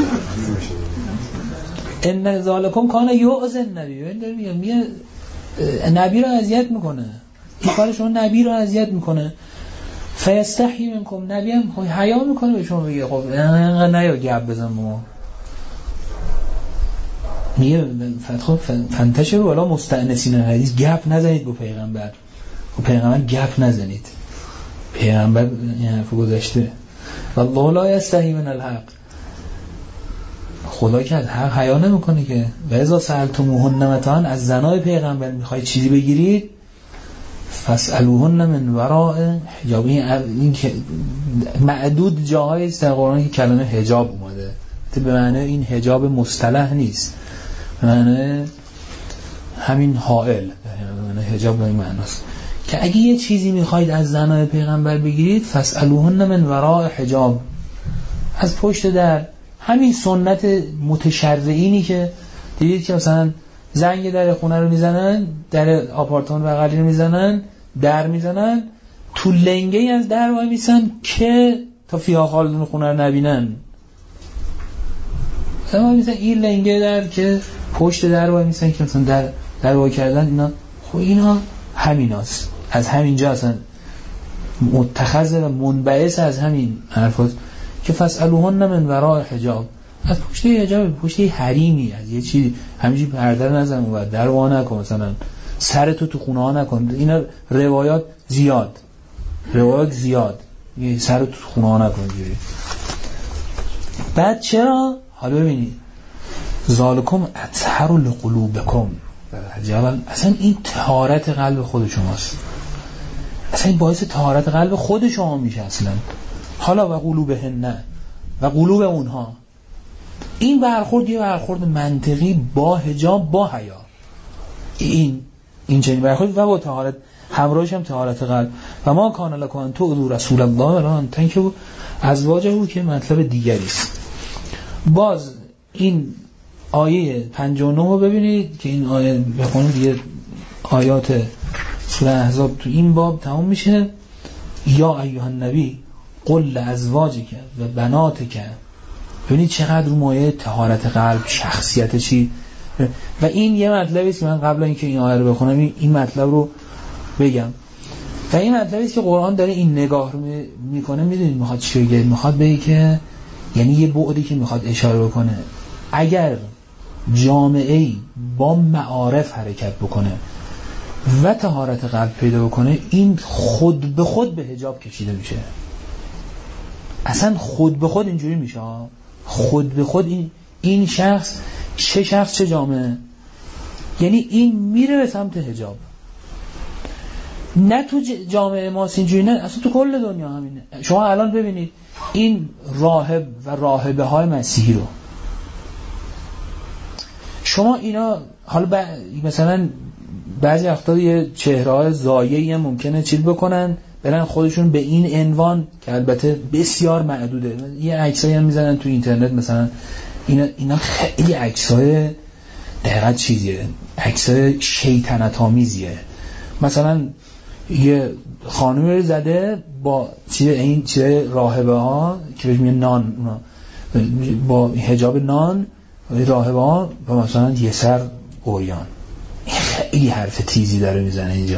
ان ذالکم کان یؤذ النبی این داره میگه میگه نبی رو اذیت میکنه این کار شما نبی رو اذیت میکنه فیستحی منکم نبی هم حیا میکنه به شما بگه خب انقدر نیا گپ بزن ما میگه فتخو فنتشر ولا مستأنسین حدیث گپ نزنید با پیغمبر با پیغمبر گپ نزنید پیغمبر این حرفو گذاشته والله لا یستحی من الحق خدا که از حق حیا نمیکنه که و اذا سألتموهن متاعا از زنای پیغمبر میخواید چیزی بگیرید فاسألوهن من وراء حجاب. این که معدود جاهایی است در قرآن که کلمه حجاب اومده به معنی این حجاب مصطلح نیست به معنی همین حائل به معنی حجاب به این معناست که اگه یه چیزی میخواید از زنای پیغمبر بگیرید فاسألوهن من وراء حجاب از پشت در. همین سنت متشرعینی که دیدید که مثلا زنگ در خونه رو میزنن در آپارتمان بغلی رو میزنن در میزنن تو لنگه ای از در وای میسن که تا فیها خالدون خونه رو نبینن مثلا میسن این لنگه در که پشت در وای میسن که مثلا در در وای کردن اینا خب اینا همیناست از همینجا اصلا متخذ و منبعث از همین حرفات که فاسألوهن من وراء حجاب از پشت حجاب پشت حریمی از یه چیزی همینجوری پرده نزن و در وا نکن مثلا سرتو تو خونه ها نکن. اینا روایات زیاد روایات زیاد سرتو تو خونه ها نکن جوری. بعد چرا حالا ببینید ذالکم اطهر لقلوبکم جواب اصلا این طهارت قلب خود شماست اصلا این باعث طهارت قلب خود شما میشه اصلا. حالا و قلوبهن نه و قلوب اونها این برخورد یه برخورد منطقی با حجاب با حیا این این چنین برخورد و با طهارت همراهش هم طهارت قلب و ما کان لکم تو رسول الله الان تنکو ازواجه او که مطلب دیگری است. باز این آیه پنجاه و نه رو ببینید که این آیه بخونید دیگه آیات سوره احزاب تو این باب تمام میشه. یا ایها النبی قل لازواجک و بناتک ببینید چقدر رو مایه طهارت قلب شخصیت چی و این یه مطلبی است که من قبل اینکه این آیه رو بخونم این مطلب رو بگم و این مطلبی است که قرآن داره این نگاه رو میکنه. میدونید میخواد چی بگه؟ میخواد بگه که یعنی یه بعدی که میخواد اشاره بکنه اگر جامعه‌ای با معارف حرکت بکنه و طهارت قلب پیدا بکنه این خود به خود به حجاب کشیده میشه. اصلا خود به خود اینجوری میشه خود به خود این این شخص چه شخص چه جامعه یعنی این میره به سمت حجاب. نه تو جامعه ما اینجوری نه اصلا تو کل دنیا همینه. شما الان ببینید این راهب و راهبه های مسیحی رو شما اینا حالا ب... مثلا بعضی وقتا یه چهره‌های زایه‌ای هم ممکنه چیز بکنن برن خودشون به این عنوان که البته بسیار معدوده یه عکسایی هم میزنن تو اینترنت مثلا اینا اینا خیلی عکسای دقیقاً چیزیه عکسای شیطنت آمیزیه. مثلا یه خانومی رو زده با چیز این چیز راهبه ها که بهش میگن نان با حجاب نان راهبه ها با مثلا یه سر عریان. خیلی حرف تیزی داره میزنه اینجا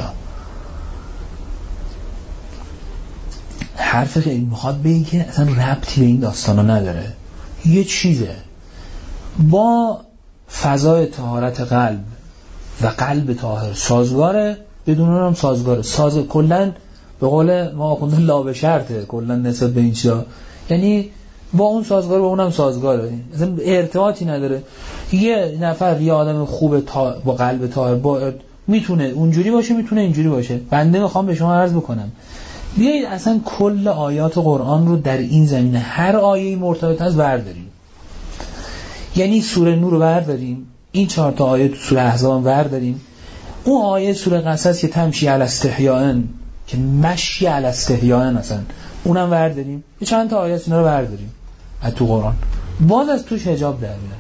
حرف خیلی میخواد بگه که اصلا ربطی به این داستانا نداره یه چیزه با فضای طهارت قلب و قلب طاهر سازگاره، بدون اون هم سازگاره. ساز کلن به قول ما آخونده لا به شرطه کلن نسبت به این چیزا، یعنی با اون سازگاره با اونم سازگاره، اصلا ارتباطی نداره. یه نفر یه آدم خوب تا با قلب طاهر با میتونه اونجوری باشه، میتونه اینجوری باشه. بنده میخوام به شما عرض بکنم بیایید اصلا کل آیات قرآن رو در این زمینه هر آیه‌ای مرتبط است برداریم. یعنی سوره نور رو برداریم، این چهار تا آیه تو سوره احزاب برداریم، اون آیه سوره قصص که تمشی علی استحیاء که مشی علی استحیاء اصلا اونم برداریم، یه چند تا آیه اینا رو برداریم از تو قرآن، باز از توش حجاب در میاد.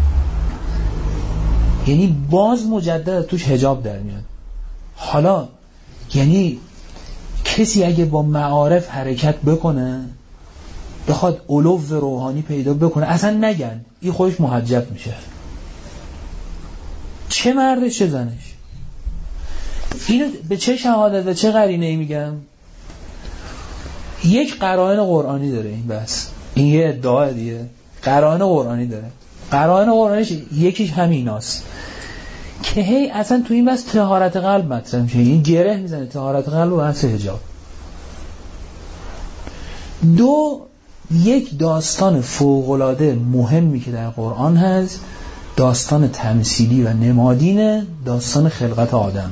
یعنی باز مجدد از توش حجاب در میاد. حالا یعنی کسی اگه با معارف حرکت بکنه، بخواد علو روحانی پیدا بکنه، اصلا نگن این خودش محجب میشه، چه مردش چه زنش. اینو به چه شهادت و چه قرینه ای میگم؟ یک قرائن قرآنی داره این بس، این یه ادعا دیگه، قرائن قرآنی داره. قرائن قرآنیش یکیش همیناست که هی اصلا تو این بس طهارت قلب مطرح میشه، این گره میزنه طهارت قلب و بحث حجاب. دو، یک داستان فوق‌العاده مهمی که در قرآن هست، داستان تمثیلی و نمادینه، داستان خلقت آدم.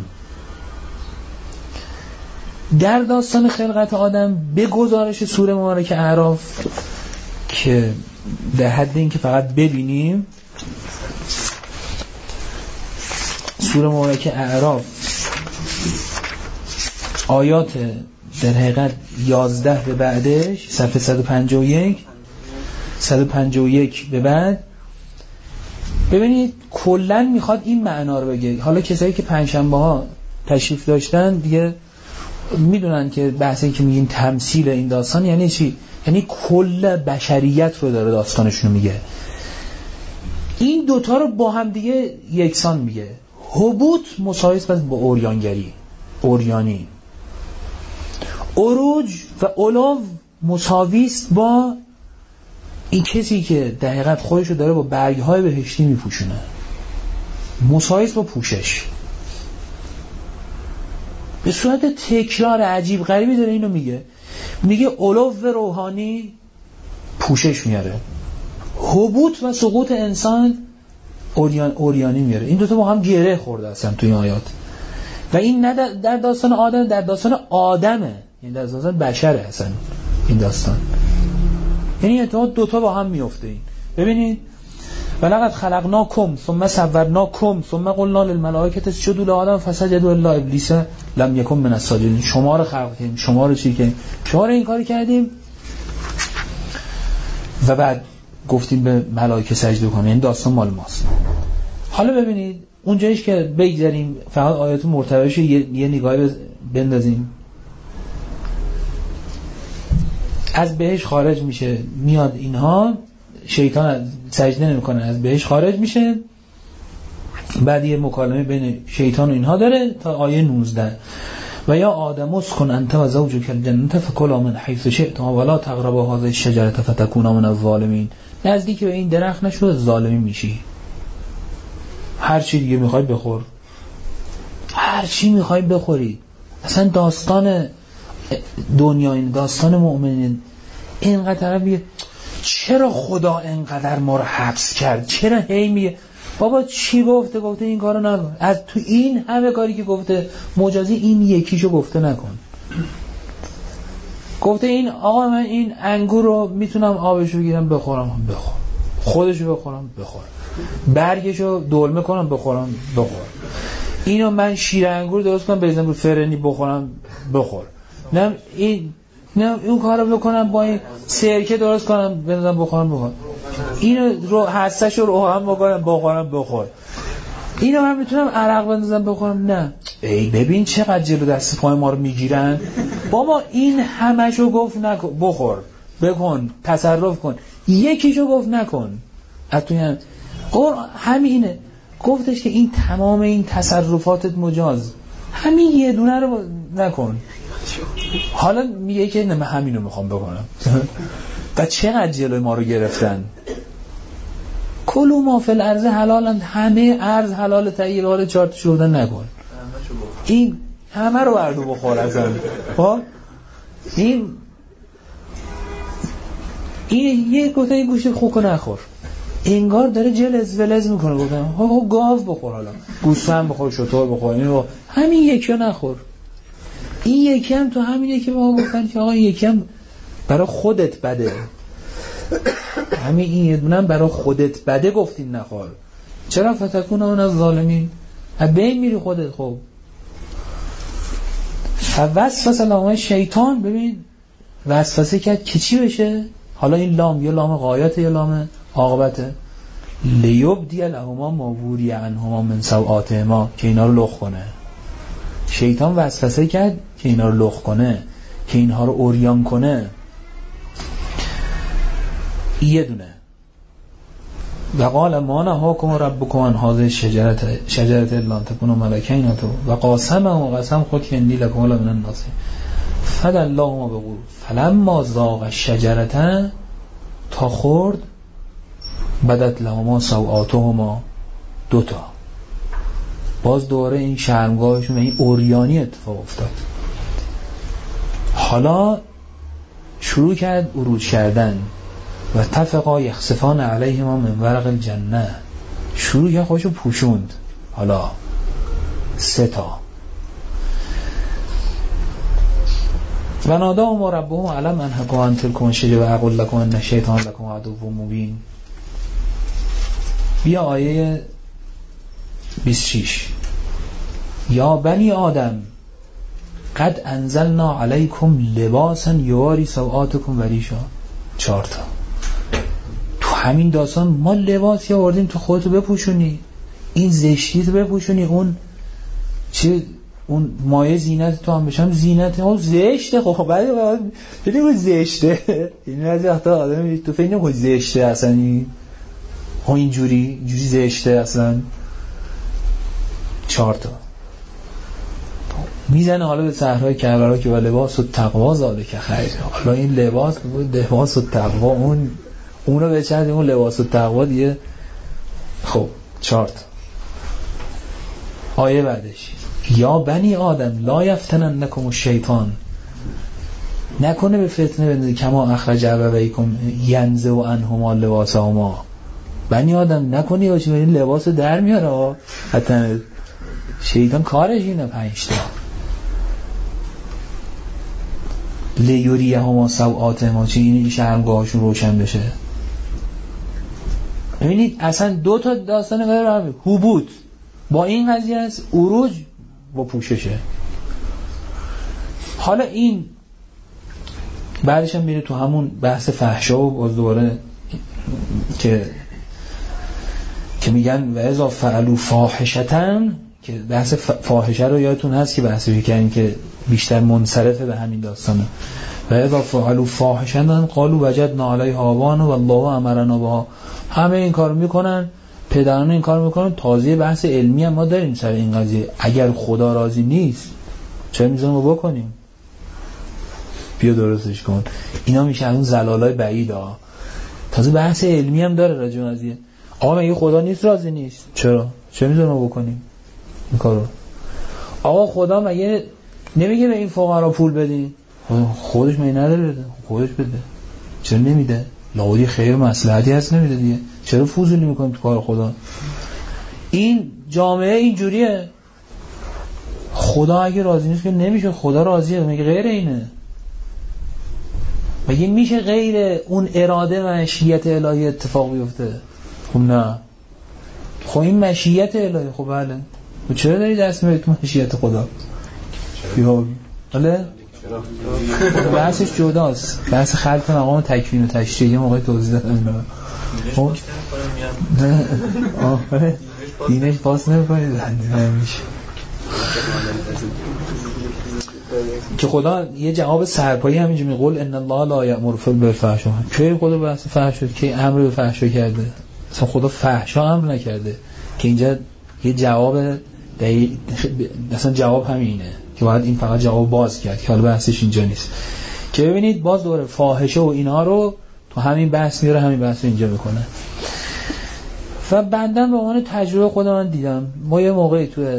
در داستان خلقت آدم به گزارش سوره مبارکه اعراف که در حد این که فقط ببینیم، سوره مبارکه اعراف آیات در حقیقت یازده به بعدش، صفحه صد و پنجاه و یک صد و پنجاه و یک به بعد، ببینید کلن میخواد این معنا رو بگه. حالا کسایی که پنجشنبه ها تشریف داشتن دیگه میدونن که بحثی که میگین تمثیل این داستان یعنی چی؟ یعنی کل بشریت رو داره داستانشون میگه. این دوتا رو با هم دیگه یکسان میگه. هبوط مساوی است با اوریانگری، اوریانی. عروج و علو مساوی است با این کسی که در حقیقت خودش رو داره با برگ‌های بهشتی میپوشونه، مساوی است با پوشش. به صورت تکرار عجیب غریبی داره اینو میگه. میگه علو روحانی پوشش میاره، هبوط و سقوط انسان اوریان اوریانی میاره. این دوتا با هم گره خورده اصلا توی این آیات. و این نه در داستان آدم، در داستان آدمه، این در داستان بشره اصلا این داستان. یعنی اتفاق دوتا با هم میفته. این ببینید ولقد خلقناکم ثم صورناکم ثم قلنا للملائکه اسجدوا لآدم فسجدوا الا ابلیس لم یکن من الساجدین. شما رو خلق کردیم، شما رو چی کردیم؟ شما رو این کاری کردیم و بعد گفتیم به ملائکه سجده کنید. این داستان مال ماست. حالا ببینید اونجایش که بگذاریم فقط آیات مرتبطش یه, یه نگاهی بندازیم. از بهش خارج میشه، میاد اینها، شیطان سجده نمیکنه، از بهش خارج میشه. بعد یه مکالمه بین شیطان و اینها داره تا آیه نوزده. و یا آدم اسکن انت و زوجک الجنة فکلا من حیث شئتما ولا تقربا هذه الشجرة فتکونا من الظالمین. نزدیک به این درخت نشو، ظالمی میشی. هر چی دیگه میخوای بخور، هر چی میخوای بخوری. اصلا داستان دنیا این داستان مؤمنین. اینقدر طرف میگه چرا خدا اینقدر ما رو حبس کرد؟ چرا هی میگه بابا چی گفته؟ گفته این کارو نکن. از تو این همه کاری که گفته مجازی این یکیشو گفته نکن. گفته این آقا من این انگور رو میتونم آبشو بگیرم بخورم، بخور. خودشو بخورم، بخور. برگشو دلمه کنم بخورم، بخور. اینو من شیر انگور درست کنم بریزم رو فرنی بخورم، بخور. نه این نه اون کارو بکنم با این سرکه درست کنم بندازم بخورم، بخور. اینو رو حساشو رو هم بکنم بخورم، بخور. اینو من میتونم عرق بندازم بخورم، نه. ای ببین چقدر جلو دست پای ما رو میگیرن. بابا این همشو گفت نکن، بخور، بکن، تصرف کن. یکیشو گفت نکن. اتوین قرآن همینه. گفتش که این تمام این تصرفاتت مجاز، همین یه دونه رو نکن. حالا میگه که نه من همینو میخوام بکنم. و چقدر جلوی ما رو گرفتن. کلوا ما فی الارض حلالند، همه ارز حلال طیبه ها رو چهار تا شودن نکن، این همه رو بردو بخور اصلا. خب این این یه گوشه گوشه خوک نخور، انگار داره جلز ولز میکنه. گفتم ها گاو بخور، حالا گوسفند بخور، شتر بخور، این رو همین یکی رو نخور. این یکی هم تو همین یکی ما گفتن که آقا یکی هم برای خودت بده، همین این یه دونم برای خودت بده گفتین نخور. چرا؟ فتکون اون از ظالمین، بین میری خودت. خب وسوسه لهم شیطان، ببین وسوسه کرد که چی بشه. حالا این لام یا لام غایت یا لام عاقبته. لیبدی لهما ما وری عنهما من سوآتهما، که اینا رو لخ کنه. شیطان وسوسه کرد که اینا رو لخ کنه، که اینها رو اوریان کنه. یه دونه و قال ما نهاکم ربکم عن هذه الشجره شجره الا ان تكونوا ملکین و قاسم و قسم خود که انی لکم من الناس فدلهما بغرور فلما ذاق الشجره، تا خورد بدت لهما سوآتهما، دوتا باز دوره این شرمگاهشون و این اوریانی اتفاق افتاد. حالا شروع کرد عروج کردن و تفقا یخسفان علیهما من ورق الجنه، شروع کرد خودشو پوشوند. حالا سه تا و نادا ما ربهم علم انحقا ان تلکم الشجره و اقول لکم ان الشیطان لکم عدو مبین. بیا آیه بیست و شش. یا بنی آدم قد انزلنا علیکم لباسا یواری سوآتکم و ریشا. چهار تا تو همین داستان ما لباسی آوردیم تو خودتو بپوشونی، این زشتی تو بپوشونی، اون چه اون مایه زینت تو هم بشم زینت اون زشته. خب بعد ببین اون زشته، این از وقتا آدم تو فکر نمی‌کنی زشته اصلا، این ها اینجوری اینجوری زشته اصلا. چهار تا میزنه حالا به صحرای کربلا که با لباس و تقوا زاده که خیر. حالا این لباس لباس و تقوا اون اون رو بچرد، اون لباس و تقوا دیگه. خب چهار تا آیه بعدش یا بنی آدم لا یفتننکم الشیطان، نکنه به فتنه بندازه کما اخرج ابویکم ینزع عنهما لباسهما. بنی آدم نکنی باشه این لباس در میاره، حتی شیطان کارش اینه. پنج تا لیوریهما سوآتهما، چه این شرمگاهشون روشن بشه. ببینید اصلا دو تا داستان غیر حبوط با این قضیه است، عروج با پوششه. حالا این بعدش هم میره تو همون بحث فحشا و باز دوباره که که میگن و اذا فعلوا فاحشتن، که بحث فاحشه رو یادتون هست که بحث می‌کردیم که بیشتر منصرفه به همین داستانه. و اذا فعلوا فاحشتن قالوا وجدنا علیها آباءنا والله امرنا بها. همه این کارو میکنن، پدران این کارو میکنن. تازه بحث علمی هم ما داریم سر این قضیه. اگر خدا راضی نیست چه میذاریم ما بکنیم؟ بیا درستش کن. اینا میشه اون زلالای بعیدا. تازه بحث علمی هم داره راجع به قضیه. آقا مگه خدا نیست راضی نیست؟ چرا؟ چه میذاریم ما بکنیم این کارو؟ آقا خدا مگه نمیگه به این فقرا پول بدین؟ خودش مگه نداره بده؟ خودش بده. چرا نمیده؟ لاودی خیر مصلحتی هست نمیده دیگه. چرا فضولی میکنیم تو کار خدا؟ این جامعه اینجوریه. خدا اگه راضی نیست که نمیشه. خدا راضیه، مگه غیر اینه؟ مگه میشه غیر اون اراده و مشیت الهی اتفاق بیفته؟ خب نه. خب این مشیت الهی. خب بله. و چرا داری دست میبری تو مشیت خدا؟ بیا بله؟ بحثش جداست. بحث خلق مقام تکوین و تشریع یه موقع توضیح دادم. آره دینش باز نمی‌کنید نمیشه که خدا یه جواب سرپایی همینجا میگه ان الله لا یأمر بالفحشاء. کی خدا بحث فحش شد؟ کی امر به فحشا کرده؟ اصلا خدا فحشا امر نکرده. که اینجا یه جواب دقیق اصلا جواب همینه که باید این فقط جواب باز کرد که حالا بحثش اینجا نیست. که ببینید باز دوره فاحشه و اینا رو تو همین بحث میاره، همین بحث رو اینجا میکنه. و بندم به عنوان تجربه خودم من دیدم. ما یه موقعی تو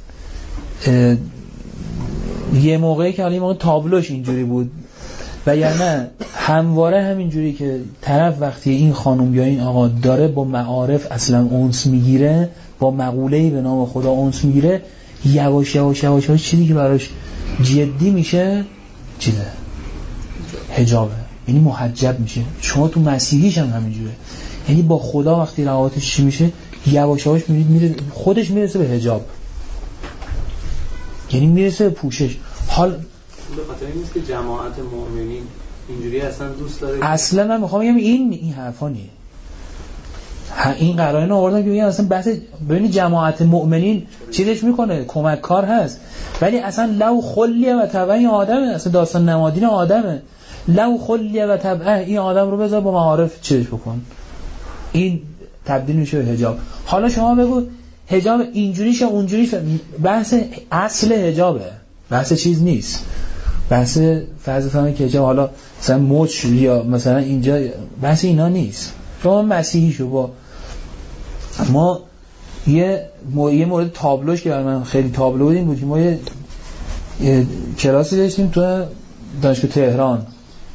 یه موقعی که حالا موقع تابلوش اینجوری بود و یا نه همواره همینجوری که طرف وقتی این خانم یا این آقا داره با معارف اصلا اونس میگیره، با مقوله‌ای به نام خدا اونس میگیره، یواش یواش یواش یواش چیزی که براش جدی میشه چیزه حجابه، یعنی محجب میشه. شما تو مسیحیش هم همینجوره، یعنی با خدا وقتی روابطش چی میشه یواش یواش میرید میره خودش میرسه به حجاب، یعنی میرسه به پوشش. حال به خاطر این نیست که جماعت مؤمنین اینجوری اصلا دوست داره. اصلا من میخوام بگم این این حرفا نیه. این قرائن آوردن که میگن اصلا بحث ببین جماعت مؤمنین چیزش میکنه، کمک کار هست، ولی اصلا لو خلیه و تبعه آدمه، اصلا داستان نمادین آدمه. لو خلیه و تبعه این آدم رو بذار با معارف چیزش بکن، این تبدیل میشه به حجاب. حالا شما بگو حجاب اینجوریشه اونجوریشه، بحث اصل حجابه، بحث چیز نیست، بحث فرض فهمه که حجاب حالا مثلا مچ یا مثلا اینجا، بحث اینا نیست. شما مسیحی شو با ما یه مو... یه مورد تابلوش که برای من خیلی تابلو بود این بود که ما یه, یه کلاسی داشتیم تو دانشگاه تهران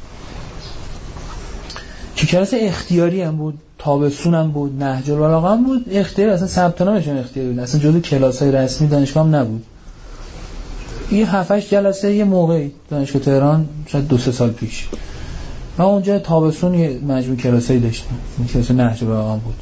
که کلاس اختیاری هم بود، تابستون هم بود، نهج البلاغه هم بود، اختیاری، اصلا ثبت نامش هم اختیاری بود، اصلا جزو کلاس‌های رسمی دانشگاه هم نبود. یه هفت هشت جلسه یه موقعی دانشگاه تهران شاید دو سه سال پیش ما اونجا تابستون یه مجموع کلاسایی داشتیم، این کلاس نهج البلاغه بود.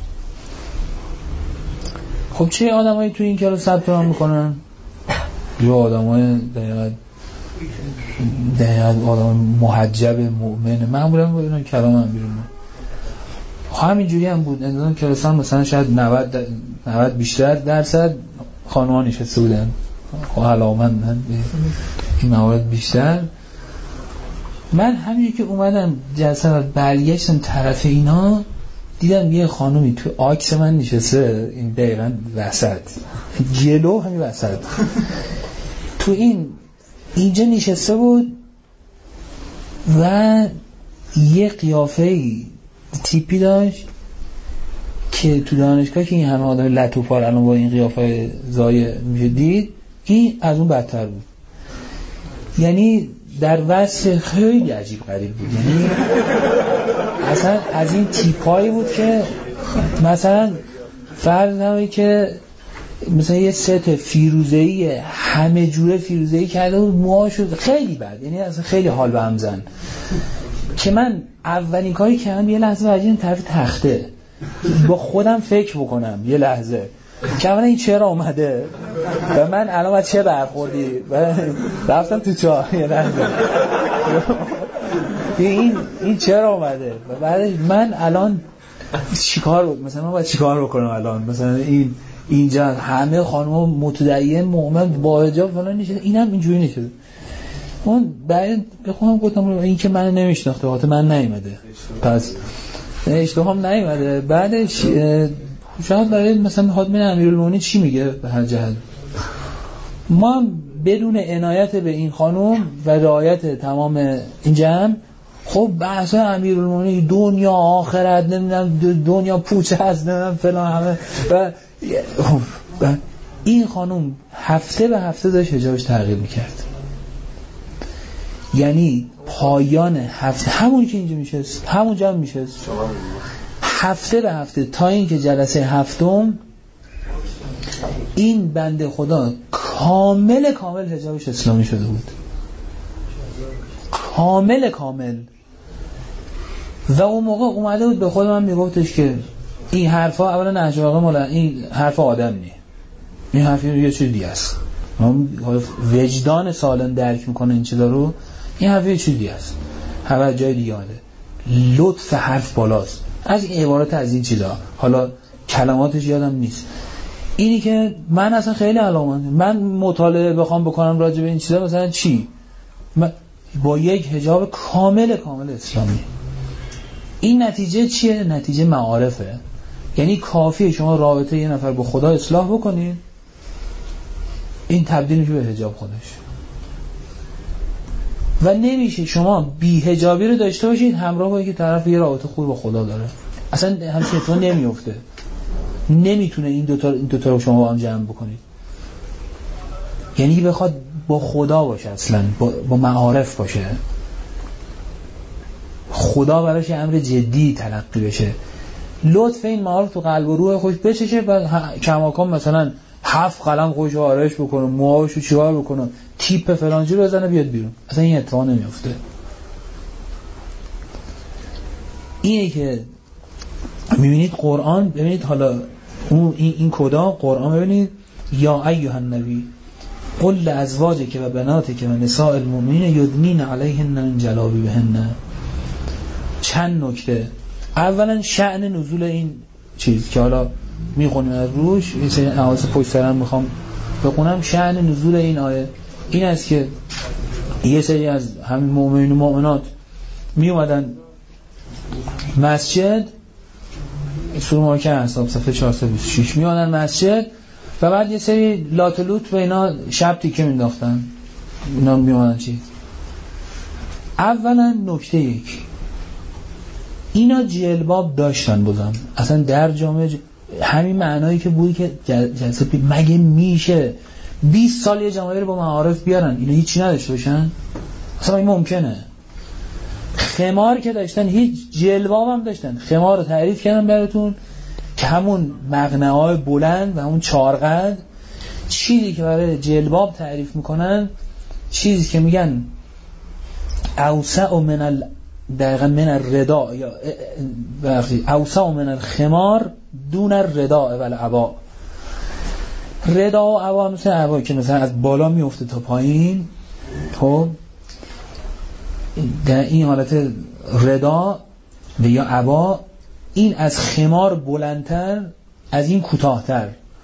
خب چه آدمایی تو این کلاس ثبت نام میکنن؟ یه آدمای دقیقاً دقیقاً آدم محجب مؤمن، معمولا با اینا کلام هم بیرون. همینجوری هم بود. اندازه کلاس هم مثلا شاید نود نود بیشتر درصد خانوما نشسته بودن. خب علاومندن به این موارد بیشتر. من همینجوری که اومدم جلسه و برگشتم طرف اینا دیدم یه خانومی تو آکس من نشسته، این دقیقاً وسط جلو همین وسط تو این اینجا نشسته بود و یه قیافه‌ای تیپی داشت که تو دانشگاه که این همه آدم لطوفار الان با این قیافه زایه میشه دید، این از اون بدتر بود. یعنی در وصف خیلی عجیب غریب بود، یعنی اصلا از این تیپایی بود که مثلا فرض نمی که مثلا یه ست فیروزه‌ای همه جوره فیروزه‌ای کرده بود، موهاشو خیلی بد، یعنی اصلا خیلی حال به هم زن. که من اولین کاری که هم یه لحظه برجیم طرف تخته با خودم فکر بکنم یه لحظه که اولا این چرا اومده و من الان باید چه برخوردی و رفتم تو چاه یه لحظه این این چرا اومده و بعدش من الان چیکار مثلا من باید چیکار بکنم الان، مثلا این اینجا همه خانم‌ها متدین مؤمن با حجاب فلان نشده، اینم اینجوری نشده. اون بعد بخوام گفتم این که من نمیشناخته واسه من نیومده، پس اشتباهم نیومده. بعدش شاید برای مثلا حاتم امیرالمومنین چی میگه به هر جهت، ما بدون عنایت به این خانم و رعایت تمام این جمع، خب بحث امیرالمومنین دنیا آخرت نمیدونم دنیا پوچه هست نمیدونم فلان همه و این خانم هفته به هفته داشت حجابش تغییر میکرد. یعنی پایان هفته همون که اینجا میشست همون جا میشست هفته به هفته تا اینکه جلسه هفتم این بنده خدا کامل کامل حجابش اسلامی شده بود، کامل کامل. و اون موقع اومده بود به خود من میگفتش که این حرفا اولا نهج البلاغه مال این حرف آدم نیه، این حرف یه چیز دیگه است، وجدان سالم درک میکنه این چیزا رو، این حرف یه چیز دیگه است، هر جای دیگه آده. لطف حرف بالاست از این عبارت از این چیزا، حالا کلماتش یادم نیست. اینی که من اصلا خیلی علامت من مطالعه بخوام بکنم راجع به این چیزا، مثلا چی من با یک حجاب کامل کامل اسلامی، این نتیجه چیه؟ نتیجه معارفه. یعنی کافیه شما رابطه یه نفر با خدا اصلاح بکنید، این تبدیل میشه به حجاب خودش. و نمیشه شما بی حجابی رو داشته باشید همراه با اینکه طرف یه رابطه خوب با خدا داره، اصلا همچین اتفاقی نمیفته. نمیتونه این دوتا این دوتا رو شما با هم جمع بکنید. یعنی بخواد با خدا باشه، اصلا با, با معارف باشه، خدا براش امر جدی تلقی بشه، لطف این معارف تو قلب و روح خوش بچشه، بعد کماکان مثلا هفت قلم خوش آرایش بکنه، موهاشو چیکار بکنه، تیپ فلانجی رو بزنه بیاد بیرون. اصلا این اتفاق نمیفته. اینه که میبینید قرآن، ببینید حالا اون این, این کدا قرآن، ببینید یا ایها النبی قل لازواجک و بناتک و نساء المؤمنین یدنین علیهن من جلابیبهن. چند نکته. اولا شأن نزول این چیز که حالا میخونیم از روش، این سری نواز پشت سرم میخوام بخونم. شأن نزول این آیه این است که یه سری از همین مؤمنین و مؤمنات می اومدن مسجد، سوره مارکه حساب صفحه چهارصد و بیست و شش، می اومدن مسجد و بعد یه سری لاتلوت به اینا شب تیکه مینداختن. اینا می اومدن چی؟ اولا نکته یک، اینا جلباب داشتن بودن اصلا در جامعه ج... همین معنایی که بودی که جلسه پی... مگه میشه بیست سال یه جامعه رو با معارف بیارن اینا هیچی نداشته باشن؟ اصلا این ممکنه؟ خمار که داشتن، هیچ جلباب هم داشتن. خمار رو تعریف کردم براتون که همون مغنه‌های بلند و همون چارقد، چیزی که برای جلباب تعریف میکنن، چیزی که میگن اوسع من ال دقیقا من الرداء یا اوسع من الخمار دون الرداء و العباء. ردا و عبا مثل عبا که مثلا از بالا میفته تا پایین، خب در این حالت ردا و یا عبا، این از خمار بلندتر، از این کوتاهتر.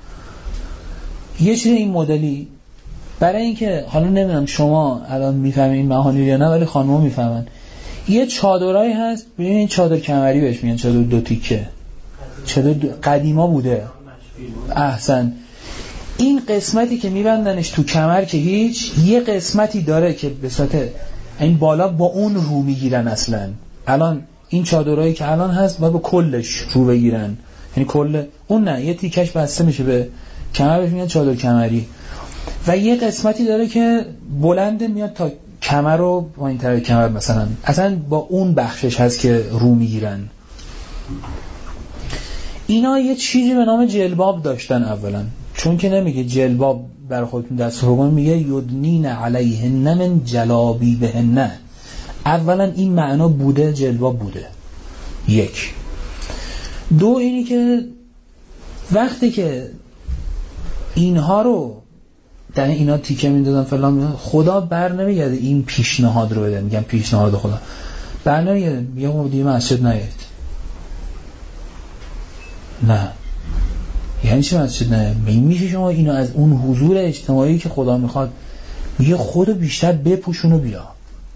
یه چیز این مدلی برای اینکه حالا نمیدونم شما الان میفهمین این معانی یا نه، ولی خانم‌ها میفهمن. یه چادرایی هست، ببینید این چادر کمری بهش میگن، چادر دو تیکه، چادر دو... قدیما بوده. احسن. این قسمتی که میبندنش تو کمر که هیچ، یه قسمتی داره که به صورت این بالا با اون رو میگیرن. اصلا الان این چادرایی که الان هست باید با کلش رو بگیرن، یعنی کل اون نه، یه تیکش بسته میشه به کمر، بهش میگن چادر کمری. و یه قسمتی داره که بلنده میاد تا کمر رو با این طرف کمر مثلا، اصلا با اون بخشش هست که رو میگیرن. اینا یه چیزی به نام جلباب داشتن اولا، چون که نمیگه جلباب بر خودتون دست رو میگه یدنین علیهن من جلابیبهن. اولا این معنا بوده، جلباب بوده. یک. دو اینی که وقتی که اینها رو در اینا تیکه میدادن فلان، خدا بر نمیگرده این پیشنهاد رو بده، میگم پیشنهاد خدا بر نمیگرده میگه ما دیگه مسجد نیایید. نه، یعنی چی مسجد نیایید؟ میشه شما اینو از اون حضور اجتماعی که خدا میخواد، میگه خودو بیشتر بپوشون و بیا.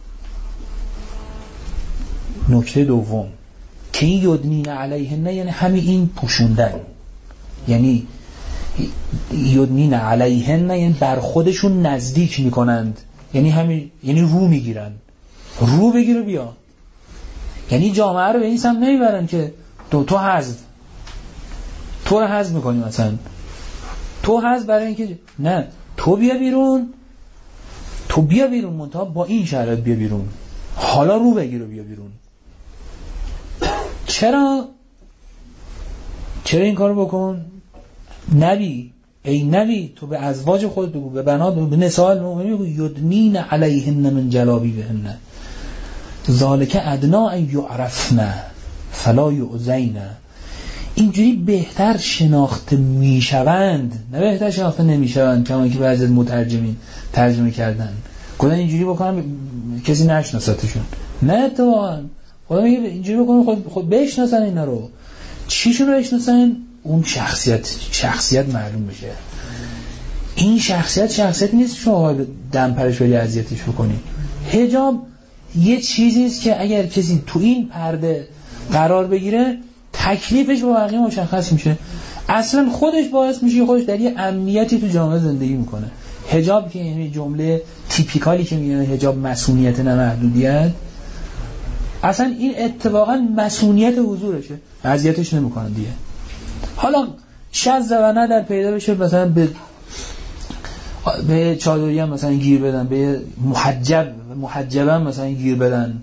نکته دوم که این یدنین علیهن، یعنی همین این پوشوندن، یعنی یدنین علیهن یعنی بر خودشون نزدیک میکنند، یعنی همین، یعنی رو میگیرن، رو بگیر و بیا. یعنی جامعه رو به این سمت نمیبرن که تو تو حذف تو رو حذف میکنی، مثلا تو حذف برای اینکه نه، تو بیا بیرون، تو بیا بیرون، منتها با این شرایط بیا بیرون، حالا رو بگیر و بیا بیرون. چرا چرا این کارو بکن؟ نبی، ای نبی تو به ازواج خود بگو، به بنات، به نساء المؤمنین بگو یدنین علیهن من جلابیبهن ذالک ادنا ان یعرفن فلا یؤذین. اینجوری بهتر شناخته میشوند، نه بهتر شناخته نمیشوند کما که بعضی از مترجمین ترجمه کردن. خدا اینجوری بکنم کسی نشناستشون، نه تو خدا میگه اینجوری بکنم خود خود بشناسن اینا رو. چیشون رو بشناسن؟ اون شخصیت شخصیت معلوم بشه. این شخصیت شخصیت نیست شما دم پرش بری اذیتش بکنی. حجاب یه چیزی است که اگر کسی تو این پرده قرار بگیره تکلیفش با بقیه مشخص میشه، اصلا خودش باعث میشه خودش در یه امنیتی تو جامعه زندگی میکنه. حجاب که یعنی جمله تیپیکالی که میگن حجاب مسئولیت نه محدودیت، اصلا این اتفاقا مسئولیت حضورشه، اذیتش نمیکنن دیگه. حالا شذ و ندر پیدا بشه، مثلا به به چادری هم مثلا گیر بدن، به محجب محجبا مثلا گیر بدن.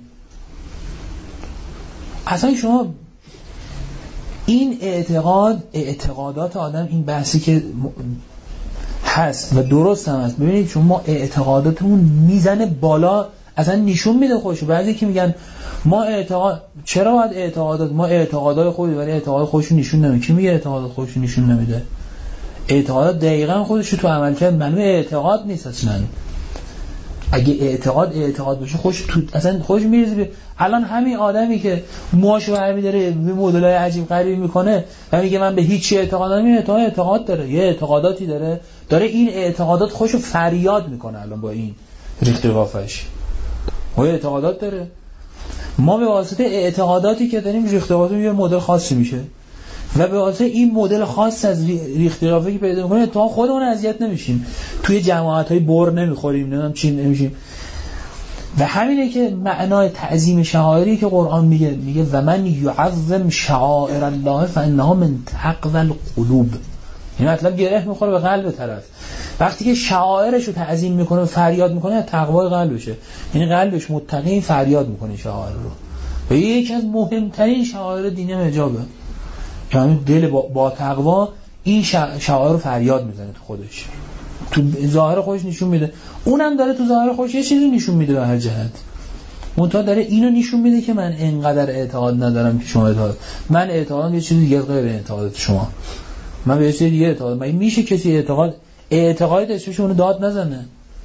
اصلا شما این اعتقاد اعتقادات آدم، این بحثی که هست و درست هم هست، ببینید شما اعتقاداتمون میزنه بالا، اصلا نشون میده خودشو. بعضی که میگن ما اعتقاد، چرا باید اعتقادات، ما اعتقادات خودی ولی اعتقاد خودشو نشون نمیده. کی میگه اعتقادات خودشو نشون نمیده؟ اعتقادات دقیقاً خودشو تو عمل کرد منو اعتقاد نیست اصلا. اگه اعتقاد اعتقاد باشه خوش تو اصلا خوش میریزه. الان همین آدمی که موهاشو برمی‌داره به مدلای عجیب غریب میکنه و میگه من به هیچ چی اعتقاد نمی‌کنم، تو اعتقاد داره، یه اعتقاداتی داره داره این اعتقادات خوشو فریاد میکنه الان با این ریخت قافش. و اعتقادات داره. ما به واسطه اعتقاداتی که داریم ریخت قافمون یه مدل خاصی میشه و به واسطه این مدل خاص از ریخت قافی که پیدا میکنه تا خودمون اذیت نمیشیم، توی جماعت‌های بر نمیخوریم، نمیدونم چی نمیشیم. و همینه که معنای تعظیم شعائری که قرآن میگه، میگه و من یعظم شعائر الله فانها من تقوی القلوب. این مطلب گره میخوره به قلب طرف. وقتی که شعائرش رو تعظیم میکنه و فریاد میکنه، تقوای قلبشه، یعنی قلبش متقی فریاد میکنه شعائر رو. و یکی از مهمترین شعائر دین حجابه، یعنی دل با, با تقوا این شعائر رو فریاد میزنه تو خودش، تو ظاهر خودش نشون میده. اونم داره تو ظاهر خودش یه چیزی نشون میده به هر جهت. منتها داره اینو نشون میده که من اینقدر اعتقاد ندارم که شما اعتقاد، من اعتقادم یه چیزی دیگه غیر اعتقادات شما، من به یه چیزی دیگه اعتقاد. من میشه کسی اعتقاد اعتقاد اسمش اونو داد نزنه،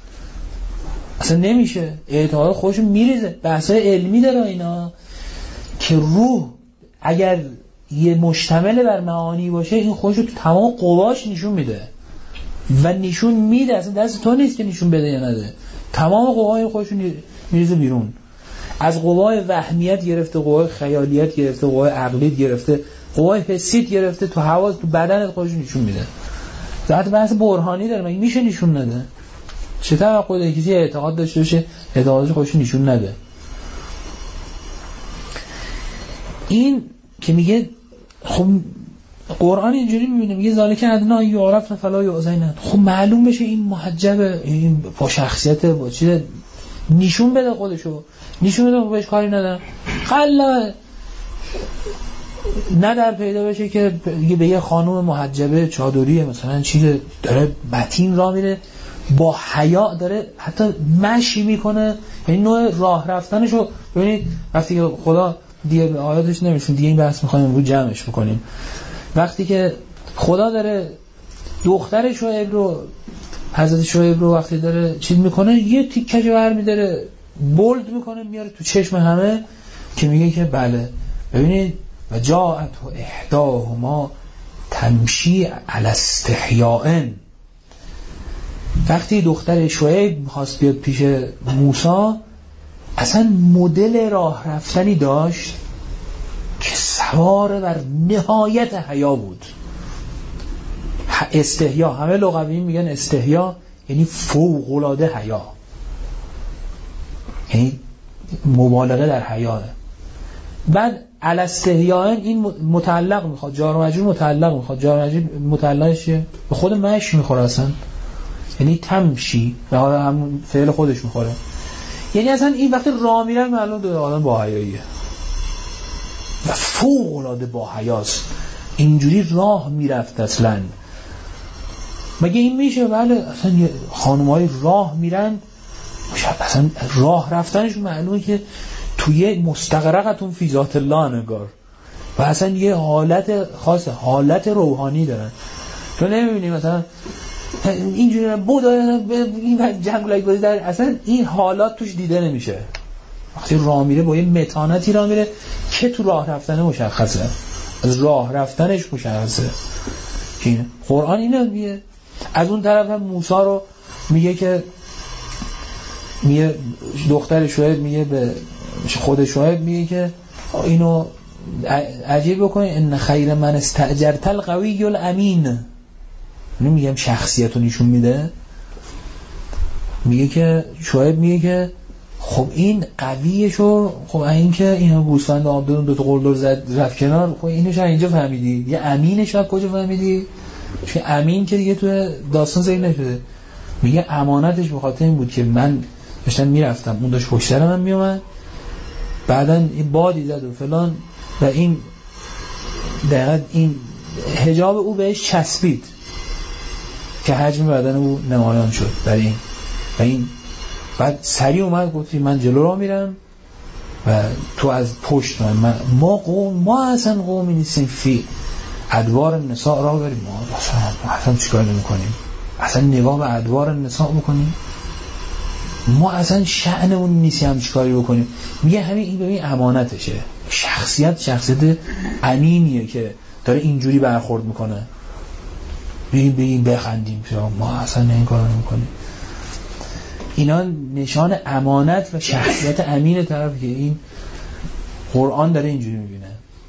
اصلا نمیشه. اعتقاد خودش میریزه. بحثای علمی داره اینا که روح اگر یه مشتمل بر معانی باشه این خودش رو تو تمام قواش نشون میده و نشون میده، اصلا دست تو نیست که نشون بده یا نده. تمام قوای خودش رو میریزه بیرون، از قوای وهمیت گرفته، قوای خیالیت گرفته، قوای عقلیت گرفته، قوای حسیت گرفته، تو حواس تو بدنت خودش نشون میده. ذات بحث برهانی داره، مگه میشه نشون نده؟ چه توقع داره کسی اعتقاد داشته باشه اعتقادش خودش نشون نده؟ این که میگه خب قرآن اینجوری میبینه، میگه ذالک ادنا یعرفن فلا یؤذین. خب معلوم بشه این محجب، این با شخصیت با چیز نشون بده خودشو، نشون بده بهش کاری ندارم. خلا ندر پیدا بشه که به یه خانم محجبه چادریه مثلا چیز داره متین راه میره با حیا داره حتی مشی میکنه، یعنی نوع راه رفتنشو ببینید. وقتی که خدا دیگه آیاتش نمیشون دیگه این بحث میخوایم رو جمعش بکنیم، وقتی که خدا داره دختر شعیب رو، حضرت شعیب رو وقتی داره چیز میکنه، یه تیکه ور میداره بولد میکنه میاره تو چشم همه که میگه که بله ببینید و جاءت احداهما تمشی علی استحیاء. وقتی دختر شعیب میخواست بیاد پیش موسی اصلا مدل راه رفتنی داشت که سوار بر نهایت حیا بود. استحیا، همه لغویین میگن استحیا یعنی فوق العاده حیا، یعنی مبالغه در حیا. بعد علی استحیاء این متعلق میخواد، جار و مجرور متعلق میخواد، جار و مجرور متعلقش به خود مش میخوره اصلا، یعنی تمشی به همون فعل خودش میخوره. یعنی اصلا این وقتی راه میرن معلوم دو آدم با حیاییه و فوق العاده با حیاست، اینجوری راه میرفت اصلا. مگه این میشه؟ بله اصلا خانم‌های راه میرن اصلا راه رفتنش معلومه که توی مستغرقتون فی ذات الله نگار و اصلا یه حالت خاصه، حالت روحانی دارن. تو نمیبینی مثلا اینجوری بود این جنگلای بازی در اصلا این حالات توش دیده نمیشه. وقتی راه میره با یه متانتی راه میره که تو راه رفتن مشخصه، از راه رفتنش مشخصه. اینه قرآن اینو میگه. از اون طرف هم موسی رو میگه که میگه دختر شعیب میگه به خود شعیب میگه که اینو عجیب بکنی ان خیر من استاجرت القوی الامین. نمیگم شخصیتو نشون میده، میگه که شعیب میگه که خب این قویشو، خب این که اینو گوسفند آب دادن دو تا قلدر زد رفت کنار، خب اینو چرا اینجا فهمیدی؟ یه امینش رو کجا فهمیدی؟ چون امین که دیگه تو داستان ذکر نشده. میگه امانتش به خاطر این بود که من داشتم میرفتم، اون داشت پشت سر من میومد، بعدن این بادی زد و فلان و این دقیقاً این حجاب او بهش چسبید که حجم بدن او نمایان شد در این و این بعد سریع اومد گفتی من جلو را میرم و تو از پشت من, من ما قوم ما اصلا قومی نیستیم فی ادوار نساء را بریم، ما اصلا, اصلا چیکار نمی کنیم، اصلا نگاه به ادوار نساء بکنیم، ما اصلا شأنمون نیست هم چیکاری بکنیم. میگه همین این ببین امانتشه، شخصیت شخصیت امینیه که داره اینجوری برخورد میکنه، بگیم بگیم بخندیم ما اصلا این کارو نمیکنیم. اینا نشان امانت و شخصیت امین طرف که این قرآن داره اینجوری میبینه.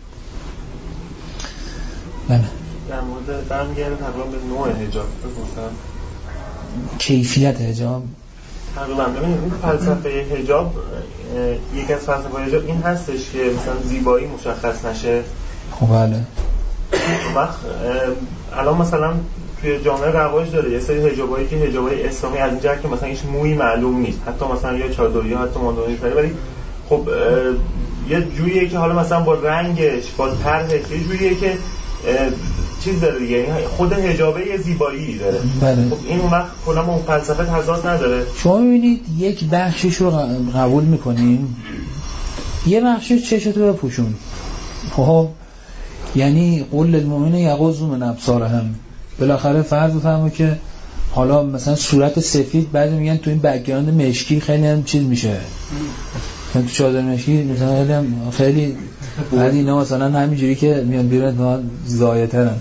بله در مورد برمیگرده تقریبا به نوع حجاب بگفتم کیفیت حجاب تقریبا ببینید این فلسفه حجاب، یک از فلسفه حجاب این هستش که مثلا زیبایی مشخص نشه. خب بله وقت الان مثلا توی جامعه رواج داره یه سری حجابایی که حجابای اسلامی از اینجا که مثلا هیچ مویی معلوم نیست، حتی مثلا یا چادری یا حتی ماندونی سری، ولی خب یه جوریه که حالا مثلا با رنگش با طرحش یه جوریه که چیز داره دیگه، یعنی خود حجابه یه زیبایی داره. بله. خب این اون وقت کلا اون فلسفه تضاد نداره. شما می‌بینید یک بخشش رو قبول می‌کنیم، یه بخشش چشتو بپوشون. خب یعنی قول للمؤمنین یغضوا من ابصارهم، بالاخره فرض بفرما که حالا مثلا صورت سفید بعضی میگن تو این بک‌گراند مشکی خیلی هم چیز میشه، تو چادر مشکی مثلا خیلی هم خیلی بعد اینا مثلا همینجوری که میان بیرون ما زایترن.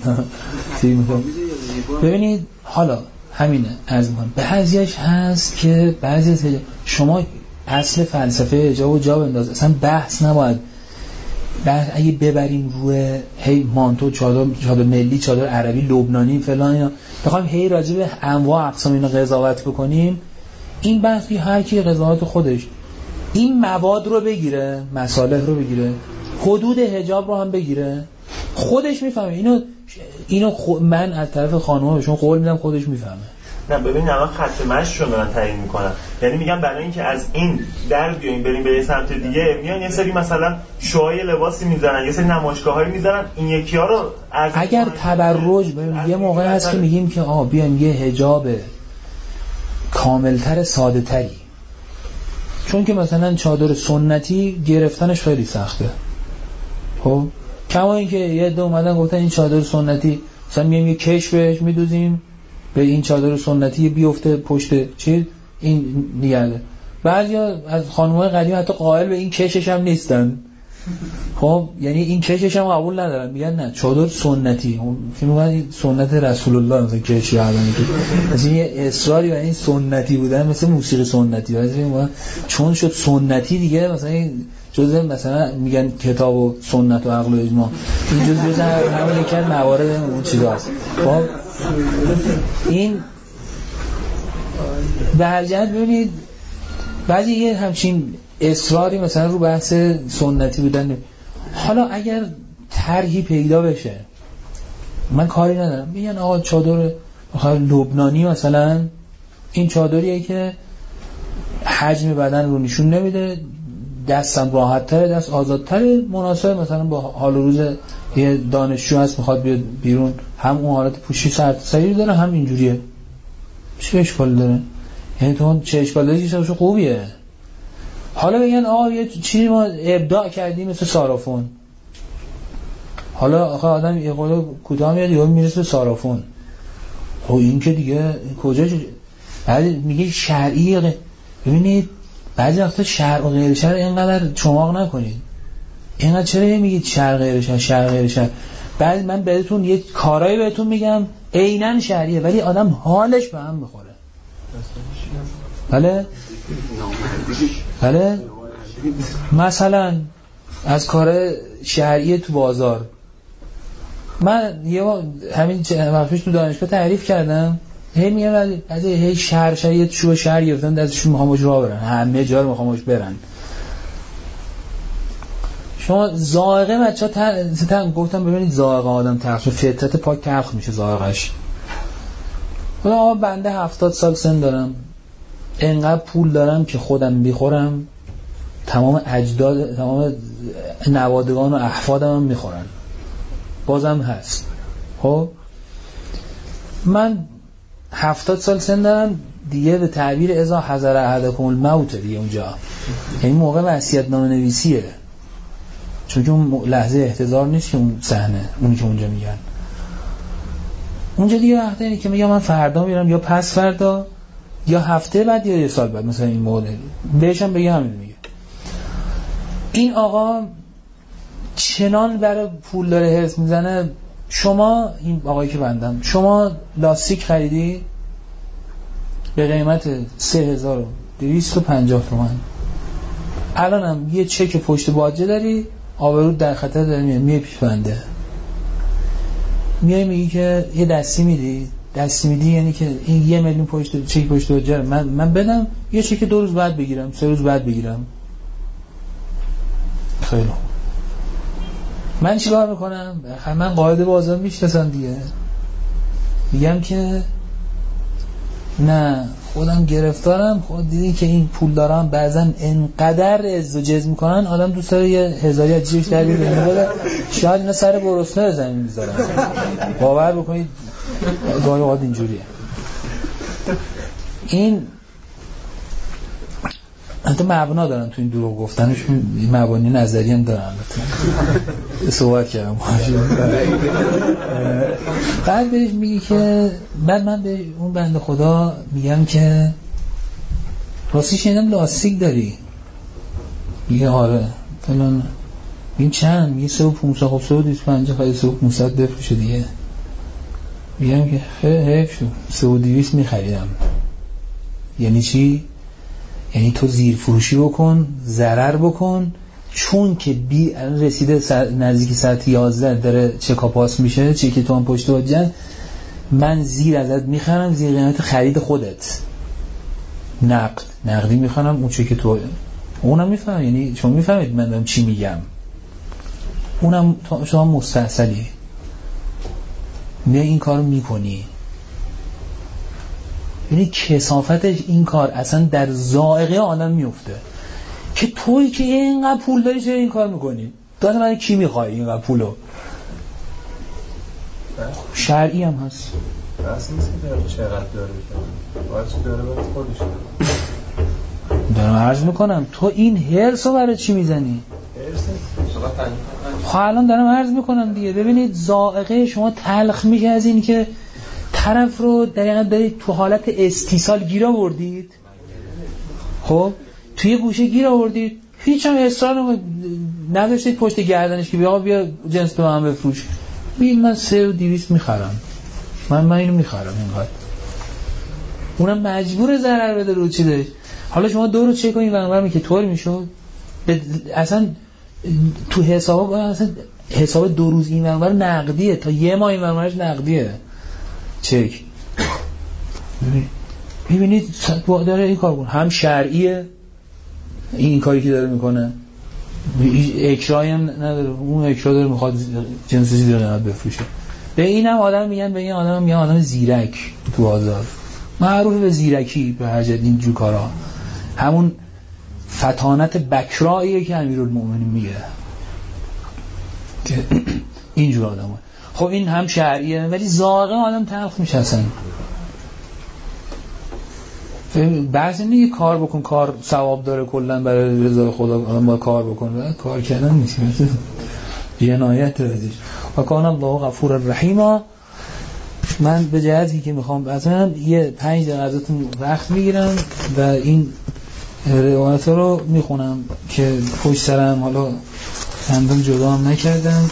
ببینید حالا همینه از من بعضیش هست که بعضی از شما اصل فلسفه حجاب و جا بنداز، اصلا بحث نباید بعد اگه ببریم روی هی مانتو چادر چادر ملی چادر عربی لبنانی فلان اینا بخوایم هی راجع به انواع اقسام اینا قضاوت بکنیم، این بحثی هر کی قضاوت خودش این مواد رو بگیره، مصالح رو بگیره، حدود حجاب رو هم بگیره، خودش میفهمه. اینو اینو خو... من از طرف خانوما بهشون قول میدم خودش میفهمه. نه ببین الان خط مشیشون دارن تعیین میکنن، یعنی میگن برای اینکه از این در بیایم بریم به یه سمت دیگه میان یه سری مثلا شوهای لباسی میذارن، یه سری نمایشگاهایی میذارن، این یکی‌ها رو از اگر تبرج ببین یه موقع هست که میگیم که آ بیایم یه حجاب کاملتر ساده تری، چون که مثلا چادر سنتی گرفتنش خیلی سخته. خب کما اینکه یه عده اومدن گفتن این چادر سنتی مثلا میایم یه کش بهش میدوزیم به این چادر سنتی بیفته پشت چی این دیگه. بعضیا از خانم‌های قدیم حتی قائل به این کشش هم نیستن. خب یعنی این کشش هم قبول ندارن، میگن نه چادر سنتی، که میگن سنت رسول الله مثلا کشی عالمی که مثلا یه اصراری و این سنتی بودن مثل موسیقی سنتی، مثلا چون شد سنتی دیگه مثلا جزء مثلا میگن کتاب و سنت و عقل و اجماع این جزء جزء همون یکی از موارد اون چیزاست. خب این به هر جهت ببینید بعضی یه همچین اصراری مثلا رو بحث سنتی بودن. حالا اگر طرحی پیدا بشه من کاری ندارم، میگن آقا چادر لبنانی مثلا این چادریه که حجم بدن رو نشون نمیده، دستم راحت تره، دست آزاد تره، مناسب مثلا با حال و روز یه دانشجو هست میخواد بیاد بیرون، هم اون حالت پوشی سر سری داره هم اینجوریه، چه اشکال داره؟ یعنی تو چه اشکال داره؟ چیزش خوبیه. حالا بگن آقا یه چیزی ما ابداع کردیم مثل سارافون، حالا آخه آدم یه قول کوتاه میاد یهو میرسه به سارافون، خب این که دیگه کجا بعد میگه شرعی. ببینید بعضی وقتا شرع و غیر شرع اینقدر چماق نکنید، اینقدر چرا میگید شرع غیر شرع شرع غیر شرع. بعد من بهتون یه کارایی بهتون میگم عیناً شرعیه ولی آدم حالش به هم میخوره. بله بله مثلا از کار شرعی تو بازار من یه همین وقتش تو دانشگاه تعریف کردم، هی میگن از هی شهر شهر شو شهر گرفتن دستشون میخوام باش راه برن، همه جا رو میخوام باش برن. شما ذائقه بچه‌ها تا تا گفتم ببینید ذائقه آدم تلخ، فطرت پاک تلخ میشه ذائقه‌اش. خدا بنده هفتاد سال سن دارم، انقدر پول دارم که خودم بخورم، تمام اجداد تمام نوادگان و احفادم هم میخورن، بازم هست. خب من هفتاد سال سن دارم دیگه، به تعبیر اذا حضر احدکم الموت دیگه اونجا، یعنی موقع وصیت‌نامه نویسیه، چون که اون لحظه احتضار نیست که اون صحنه اونی که اونجا میگن. اونجا دیگه وقتی اینه که میگم من فردا میرم یا پس فردا یا هفته بعد یا یه سال بعد، مثلا این مدل بهشم بگم همین میگه. این آقا چنان برای پول داره حرص میزنه. شما این آقایی که بندم، شما لاستیک خریدی به قیمت سه هزار و دویست و پنجاه تومان، الانم یه چک پشت باجه داری، آبرود در خطر داری، میای میای پیش بنده، میای میگی که یه دستی میدی. دستی میدی یعنی که این یه میلیون پشت چک پشت باجه من من بدم، یه چک دو روز بعد بگیرم، سه روز بعد بگیرم. خیلی من چیکار میکنم؟ من قاعده بازار میشناسم دیگه، میگم که نه خودم گرفتارم، خود دیدی که این پول دارم بعضن انقدر عز و جز میکنن آدم دوست داره یه هزاری از جیبش در بیاره، شاید اینا سر برسنه زمین میذارن. باور بکنید گاهی اوقات اینجوریه. این حتی مبنا دارن تو این دروغ گفتنشون، مبانی نظری هم دارن. صحبت کردم بعد بهش میگی که بعد من به اون بنده خدا میگم که راستی شنیدم لاستیک داری؟ میگه آره. فلان. میگم چند؟ میگه سه و پونصد. خب سه و دویست و پنجاه خیلی سه و پونصد بفروشه دیگه. میگم که حیف شد، سه و دویست میخریدم. یعنی چی؟ یعنی تو زیر فروشی بکن، ضرر بکن، چون که بی رسیده سر نزدیک ساعت یازده داره چکا پاس میشه، چکی تو هم پشت باجن، من زیر ازت میخرم، زیر قیمت خرید خودت، نقد نقدی میخرم اون چکی تو. اونم میفهم، یعنی شما میفهمید من دارم چی میگم. اونم شما مستحصلی میای این کارو میکنی، یعنی کثافتش این کار اصلا در ذائقه آدم میفته که تویی که اینقدر پول داری چرا این کار میکنی؟ تو اصلا من کی میخوای اینقدر پولو؟ شرعی هم هست. اصلا نیست که داره چقدر داره باید چی داره باید خودش داره. دارم عرض میکنم تو این حرصو برای چی میزنی؟ خب الان دارم عرض میکنم دیگه. ببینید ذائقه شما تلخ میشه از این که طرف رو دقیقا دارید تو حالت استیصال گیر آوردید، خب توی گوشه گیر آوردید، هیچ هم اصرار نداشتید پشت گردنش که بیا بیا جنس به من بفروش. ببین من سه و دویست میخرم، من من اینو میخرم اینقدر، اونم مجبور ضرر بده رو چی داشت. حالا شما دو رو چک کنید ونور می که طور میشد اصلا تو حساب اصلا حساب دو روز این ونور نقدیه، تا یه ماه این ونورش نقدیه چک. میبینید داره این کار کنه، هم شرعیه این کاری که داره میکنه، اکرایی هم نداره، اون اکرا داره میخواد جنسی زیر قیمت بفروشه. به اینم آدم میگن، به این آدم میگن آدم زیرک تو بازار، معروف به زیرکی به هر جد این جو کارا، همون فتانت بکراییه که امیرالمومنین میگه که اینجور آدمه. خب این هم شرعیه ولی ذائقه آدم تلخ میشه اصلا. بعضی میگه کار بکن، کار ثواب داره کلا برای رضای خدا، آدم باید کار بکنه، کار کردن نیست، جنایت ازش. و کان الله غفور الرحیم. من به جهتی که میخوام مثلا یه پنج دقیقه ازتون وقت میگیرم و این روایت رو میخونم که پشت سرم حالا چندان جدا هم نکردم،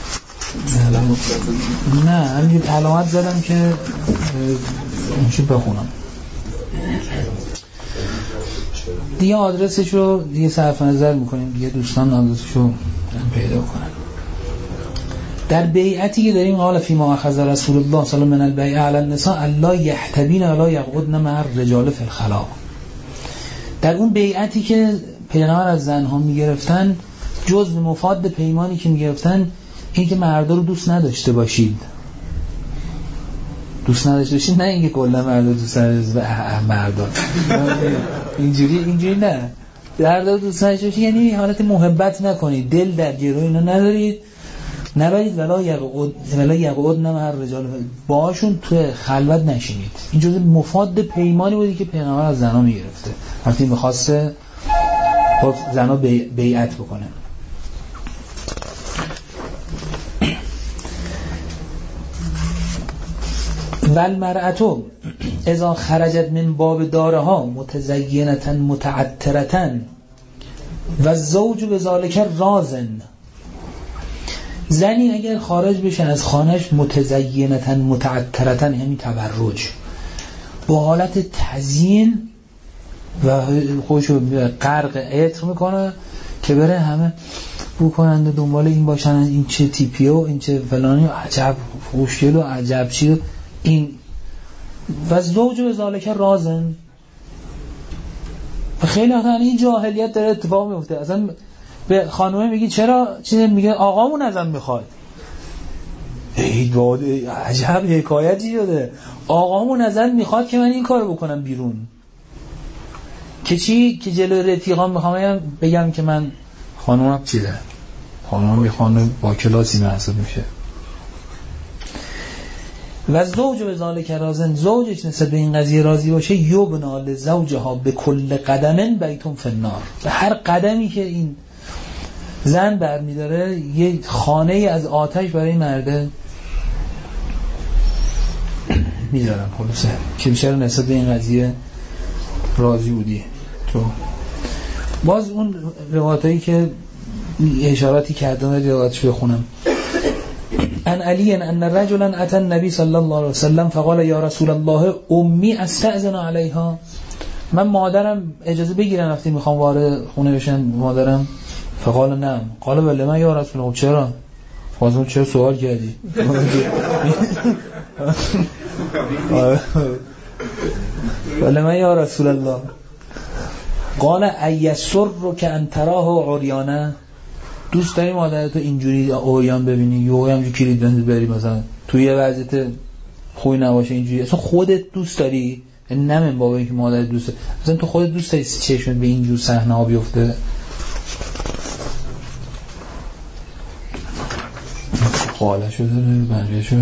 نه همین علامت زدم که اونشو بخونم دیگه. آدرسش رو دیگه صرف نظر میکنیم دیگه، دوستان آدرسش رو پیدا کنن. در بیعتی که داریم قال فی ما اخذ رسول الله صلی الله علیه و البیع علی النساء الا یحتبین ولا یقعدن مع الرجال فی الخلاء، در اون بیعتی که پیغمبر از زنها میگرفتن جز مفاد پیمانی که میگرفتن این که مردا رو دوست نداشته باشید، دوست نداشته باشید، نه اینکه کلا مردا دوست نداشته مردا اینجوری اینجوری نه، مردا دوست نداشته باشید یعنی حالت محبت نکنید، دل در گرو اینا ندارید، نبرید ولا یقعد ولا یقعد نه هر رجال باشون تو خلوت نشینید. این جزء مفاد پیمانی بودی که پیغمبر از زنا میگرفته وقتی می‌خواسته با زنا بیعت بکنه. والمرأة اذا خرجت من باب دارها متزینة متعطرة و الزوج بذلك رازن، زنی اگر خارج بشه از خانهش متزینة متعطرة یعنی تبرج با حالت تزیین و خودشو غرق عطر میکنه که بره همه بو کننده دنبال این باشن این چه تیپیه و این چه فلانی و عجب خوشگل و عجب چی این و زوج به ذالک رازن. و خیلی وقتا این جاهلیت داره اتفاق میفته، اصلا به خانومه میگی چرا چیزی میگه آقامون ازم میخواد، ای واد عجب حکایتی شده، آقامون ازم میخواد که من این کارو بکنم بیرون که چی که جلوی رفیقام میخوام بگم که من خانومم چیه، خانومم یه خانم با کلاسی محسوب میشه. و زوج به ذالک رازن، زوجش نسبت به این قضیه راضی باشه یبنا لزوجها به کل قدمن بیتون فی النار، به هر قدمی که این زن برمیداره یه خانه از آتش برای مرده میذارن خلاصه که بیشتر نسبت به این قضیه راضی بودی. تو باز اون روایتایی که اشاراتی کردم روایتش بخونم. ان علی ان رجلا اتى النبي صلی الله علیه وسلم فقال یا رسول الله امی استأذن علیها، من مادرم اجازه بگیرم وقتی میخوام وارد خونه بشم مادرم، فقال نعم قال بله من یا رسول الله، چرا فاطمه چرا سوال کردی بله من یا رسول الله قال ایسر که ان تراه عریانه، دوست داری مادرتو اینجوری عریان ببینی یا همینجوری کلید بندید بری مثلا توی یه وضعیت خوبی نباشه اینجوری، اصلا خودت دوست داری؟ نه من بابا اینکه مادرت دوست داری، اصلا تو خودت دوست داری چشمت به اینجور صحنه ها بیفته؟ خاله شده بقیه شده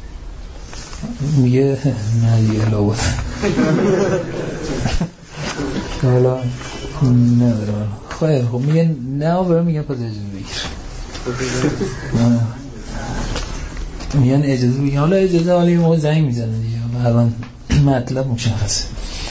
میگه نه دیگه لابد حالا ندارم خیلی خب میگه نه برای میگن پس اجازه بگیر میگن اجازه بگیر، حالا اجازه حالا یه موقع زنگ میزنه دیگه، حالا الان مطلب مشخصه.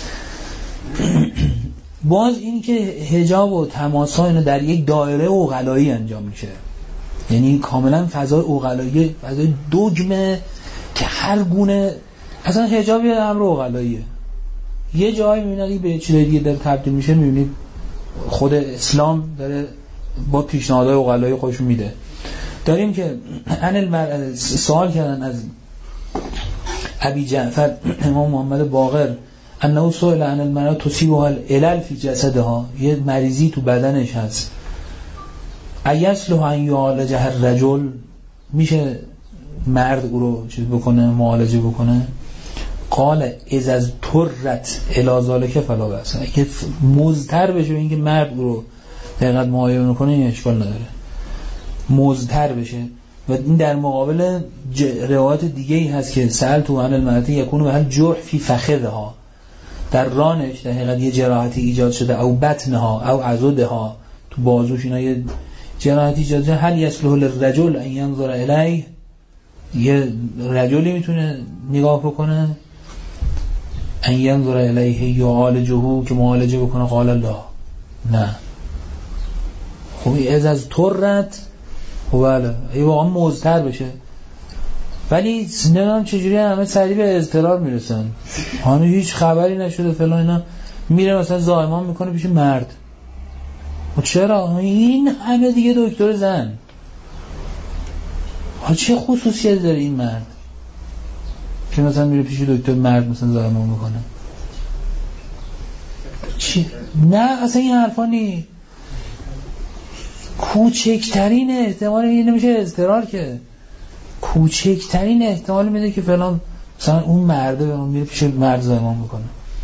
باز این که حجاب و تماس ها اینو در یک دایره عقلایی انجام میشه، یعنی کاملا فضای عقلایی، فضای دوگمه که هر گونه اصلا حجاب یه امر عقلاییه. یه جایی میبینید به چیز دیگه داره تبدیل میشه، میبینید خود اسلام داره با پیشنهادهای عقلایی خودش میده. داریم که ان سوال کردن از ابی جعفر امام محمد باقر انه سئل عن المرأة تصيبها العلل في جسدها، یه مریضی تو بدنش هست، ایصلح ان یعالجها الرجل، میشه مرد او رو چیز بکنه معالجه بکنه؟ قال از از ترت الی ذلک فلا باس، اگه مضطر بشه اینکه مرد او رو دقیقاً معاینه کنه این اشکال نداره، مضطر بشه. و این در مقابل ج... روایت دیگه ای هست که سأل تو عن المرأة یکون و هل جرح فی فخذها، در رانش در حقیقت یه جراحتی ایجاد شده، او بطنها او عضدها، تو بازوش اینا یه جراحتی ایجاد شده، هل یصلح للرجل ان ينظر الیه، یه رجلی میتونه نگاه بکنه، ان ينظر الیه یعالجه که معالجه بکنه؟ قال الله نه. خب از از ترت خب بله ای واقعا مضطر بشه، ولی نمیدونم چجوری همه سریع به اضطرار میرسن، همه هیچ خبری نشده فلان اینا، میره مثلا زایمان میکنه پیش مرد. و چرا این همه دیگه دکتر زن، چه خصوصیت داره این مرد که مثلا میره پیش دکتر مرد مثلا زایمان میکنه؟ چی؟ نه اصلا این حرفا نی. کوچکترین احتمال این نمیشه اضطرار که کوچکترین احتمال میده که فلان مثلا اون مرده به اون میره پیش مرد زایمان میکنه.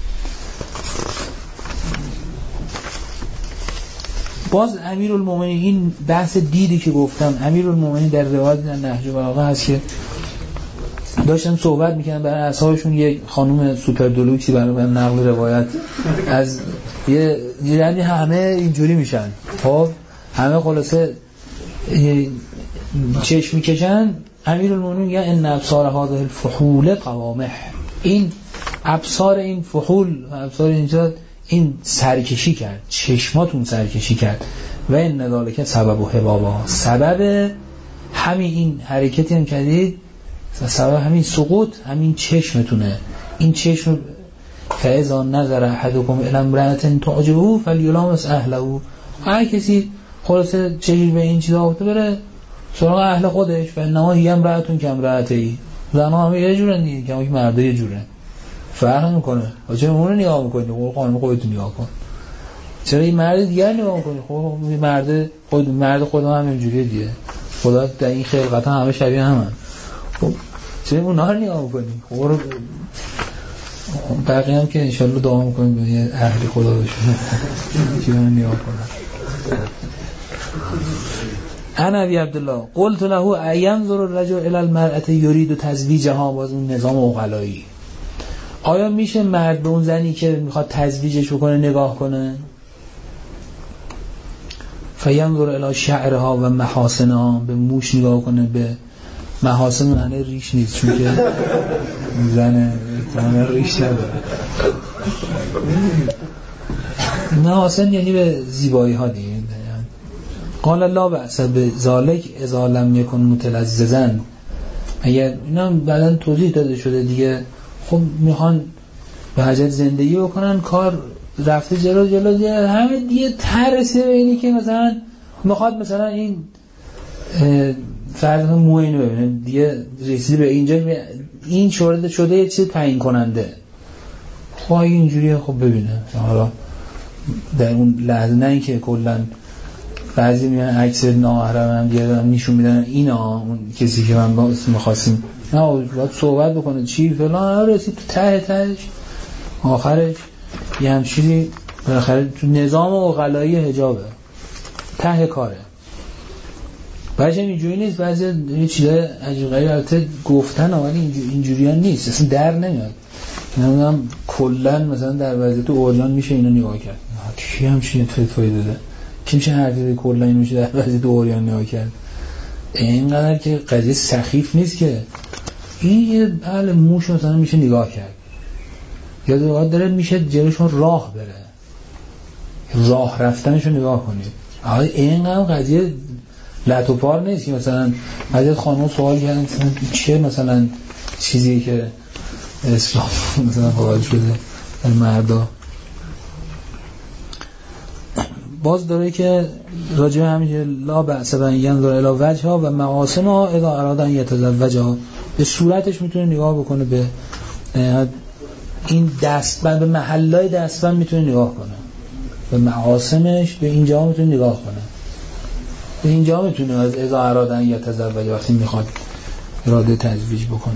باز امیرالمومنین این بحث دیدی که گفتم، امیرالمومنین در روایت در نهج البلاغه هست که داشتن صحبت میکنن برای اصحابشون یک خانم سوپر دلوکسی برای نقل روایت از یه یعنی همه اینجوری میشن، خب همه خلاصه چشم میکشن. امیرالمومنین میگه ان ابصار هذه الفحول قوامح، این ابصار این فحول ابصار اینجا این سرکشی کرد، چشماتون سرکشی کرد. و این ذالک سبب و حبابا، سبب همین این حرکتی هم کردید سبب همین سقوط همین چشمتونه. این چشم فاذا نظر احدکم الی امرأة تعجبه فلیلامس اهله، هر کسی خلاصه چشم به این چیزا افتاد بره سراغ اهل خودش. و انما هی امرأة کامرأته، زنها همه یه جورن دیگه که مرد یه جوره، فرق نمیکنه. چرا اون رو نگاه میکنید؟ خب خانم خودت نگاه کن. چرا این مرد دیگه نگاه میکنید؟ خب مرد خود مرد خودم هم اینجوریه دیگه، خدا در این خلقت هم همه شبیه همن. خب چرا اونها رو نگاه میکنید؟ خب رو بقیه هم که انشالله دعا میکنید به یه اهل خدا بشونه که اون نگاه کنن. انا ابی عبدالله قلت له اینظر الرجل الی المرأة یرید تزویجها، باز اون نظام عقلایی. آیا میشه مرد به اون زنی که میخواد تزویجش بکنه نگاه کنه؟ فینظر الی شعرها و محاسنها، به موش نگاه کنه، به محاسن معنی ریش نیست چون که زن معنی ریش نداره. محاسن یعنی به زیبایی ها دیگه. قال لا بأس بذلک اذا لم یکن متلذذا، اگر اینا بعداً توضیح داده شده دیگه، خب میخوان به حاجت زندگی بکنن، کار رفته جلو جلو دیگه، همه دیگه ترسه به اینی که مثلا میخواد مثلا این فرد موه اینو ببینه دیگه، رسیده به اینجا این شورده شده یه چیز تعیین کننده. خب اینجوریه خب ببینه حالا در اون لحظه، نه اینکه کلا بعضی میان عکس نامحرم هم دیگه دارن نشون میدن اینا اون کسی که من با اسم می‌خواستیم، نه باید صحبت بکنه چی فلان، رسید تو ته تهش آخرش یه همچینی بالاخره تو نظام عقلایی حجابه ته کاره. بعضی اینجوری نیست، بعضی یه چیزای عجیب غریب البته گفتن ولی اینجوری ها نیست، اصلا در نمیاد. نمیدونم کلا مثلا در وضعیت اوریان میشه اینو نگاه کرد، کی همچین فتوایی داده؟ کی میشه هر چیزی کلا اینو میشه در وضعیت اوریان نگاه کرد؟ اینقدر که قضیه سخیف نیست که این یه بله موش مثلا میشه نگاه کرد، یا دوقات داره میشه جلوشون راه بره، راه رفتنشو نگاه کنید. آقا اینقدر قضیه لط و پار نیست که مثلا بعضی خانم سوال کردن چیه مثلا چیزی که اسلام مثلا قائل شده در مردا. باز داره که راجع همین لا بأس بن ینظر الی وجهها و محاسنها اذا اراد ان یتزوجها، به صورتش میتونه نگاه بکنه، به این دستبند به محلای دستبند میتونه نگاه کنه، به محاسنش به اینجا میتونه نگاه کنه، به اینجا میتونه از اذا اراد ان یتزوج وقتی میخواد اراده تزویج بکنه.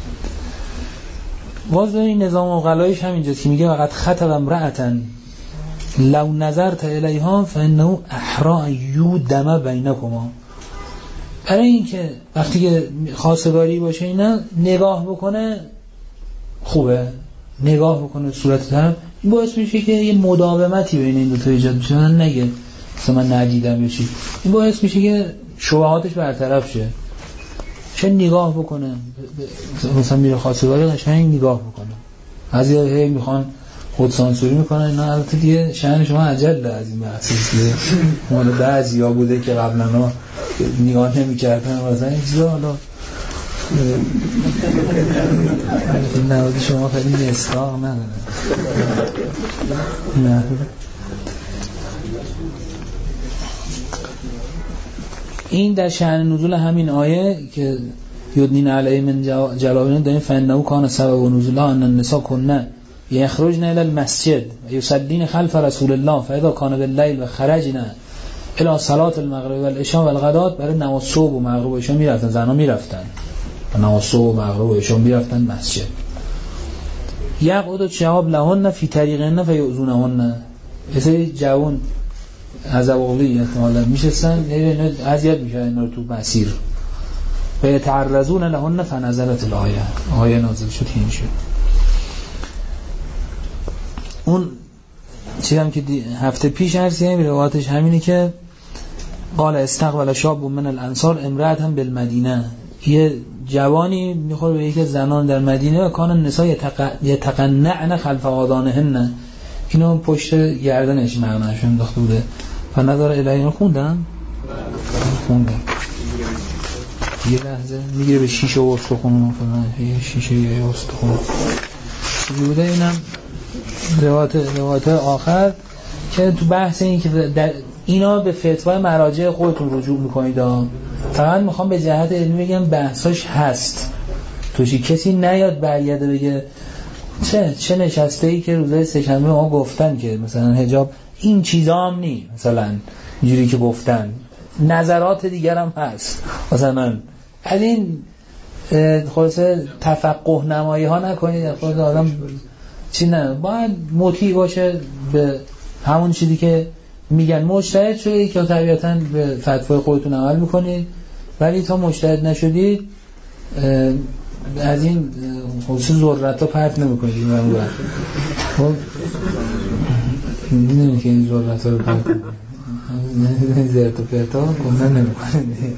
باز این نظام عقلاییش همینجاست که میگه وقت خطب امرأة لو نظرت الیها فانه احرا یودم بینکما، برای این که وقتی که خواستگاری باشه اینا نگاه بکنه خوبه، نگاه بکنه صورت طرف، این باعث میشه که یه مداومتی بین این دو تا ایجاد بشه، من نگه مثلا من ندیدم یا چی، این باعث میشه که شبهاتش برطرف شه، چه نگاه بکنه، مثلا میره خواستگاری قشنگ نگاه بکنه. بعضی هی میخوان خود سانسوری میکنن، نه البته دیگه شأن شما عجله از این بحثیست که مال بعضیا بوده که قبلا نگاه نمی‌کردن مثلا این چیزا، حالا این نوازی شما خیلی مصداق نداره. نه این در شأن نزول همین آیه که یدنین علیه من جلابیبهن داریم فانه کان سبب نزولها ان النساء کنن یخرجن الی المسجد و یصلین خلف رسول الله فاذا کان باللیل و خرجن الی صلاه المغرب و العشاء و الغدات. برای نماز صبح و مغرب و عشا میرفتن، زنا میرفتن نماز صبح و مغرب و عشا میرفتن مسجد. یقعد شهاب لهن فی طریقهن فیؤذونهن. مثل جوان عزباقی احتمالا میشستن اذیت میکردن اینا رو تو مسیر. و یتعرضون لهن فنزلت الآیه. آیه نازل شد این شد. اون چیزی هم که هفته پیش عرضیم روایتش همینه که قال استقبل شاب من الانصار امرأة بالمدینه. یه جوانی میخوره به یکی زنان در مدینه و کان النساء یتقنعن خلف آذانهن. اینو پشت گردنش معناش انداخته بوده. فنظر الیه خوندم خوندم یه لحظه میگیره به شیشه و استخون یه شیشه یه استخون چیزی بوده. اینم روایت روایت آخر که تو بحث این که در اینا به فتوای مراجع خودتون رجوع میکنید. فقط میخوام به جهت علمی بگم بحثاش هست توشی، کسی نیاد برگرده بگه چه چه نشسته ای که روزای سه‌شنبه ما گفتن که مثلا حجاب این چیزا هم نی، مثلا اینجوری که گفتن نظرات دیگر هم هست. مثلا از این خلاصه تفقه نمایی ها نکنید. خود آدم چی نه باید مطیع باشه به همون چیزی که میگن. مجتهد شدید که طبیعتاً به فتوای خودتون عمل میکنید، ولی تا مجتهد نشدید از این خلاصه ذرت ها پرت نمیکنید. این من باید خب نمیدونی که این ذرت ها رو پرت نمیکنید، زرت و پرت ها گمنه نمیکنید.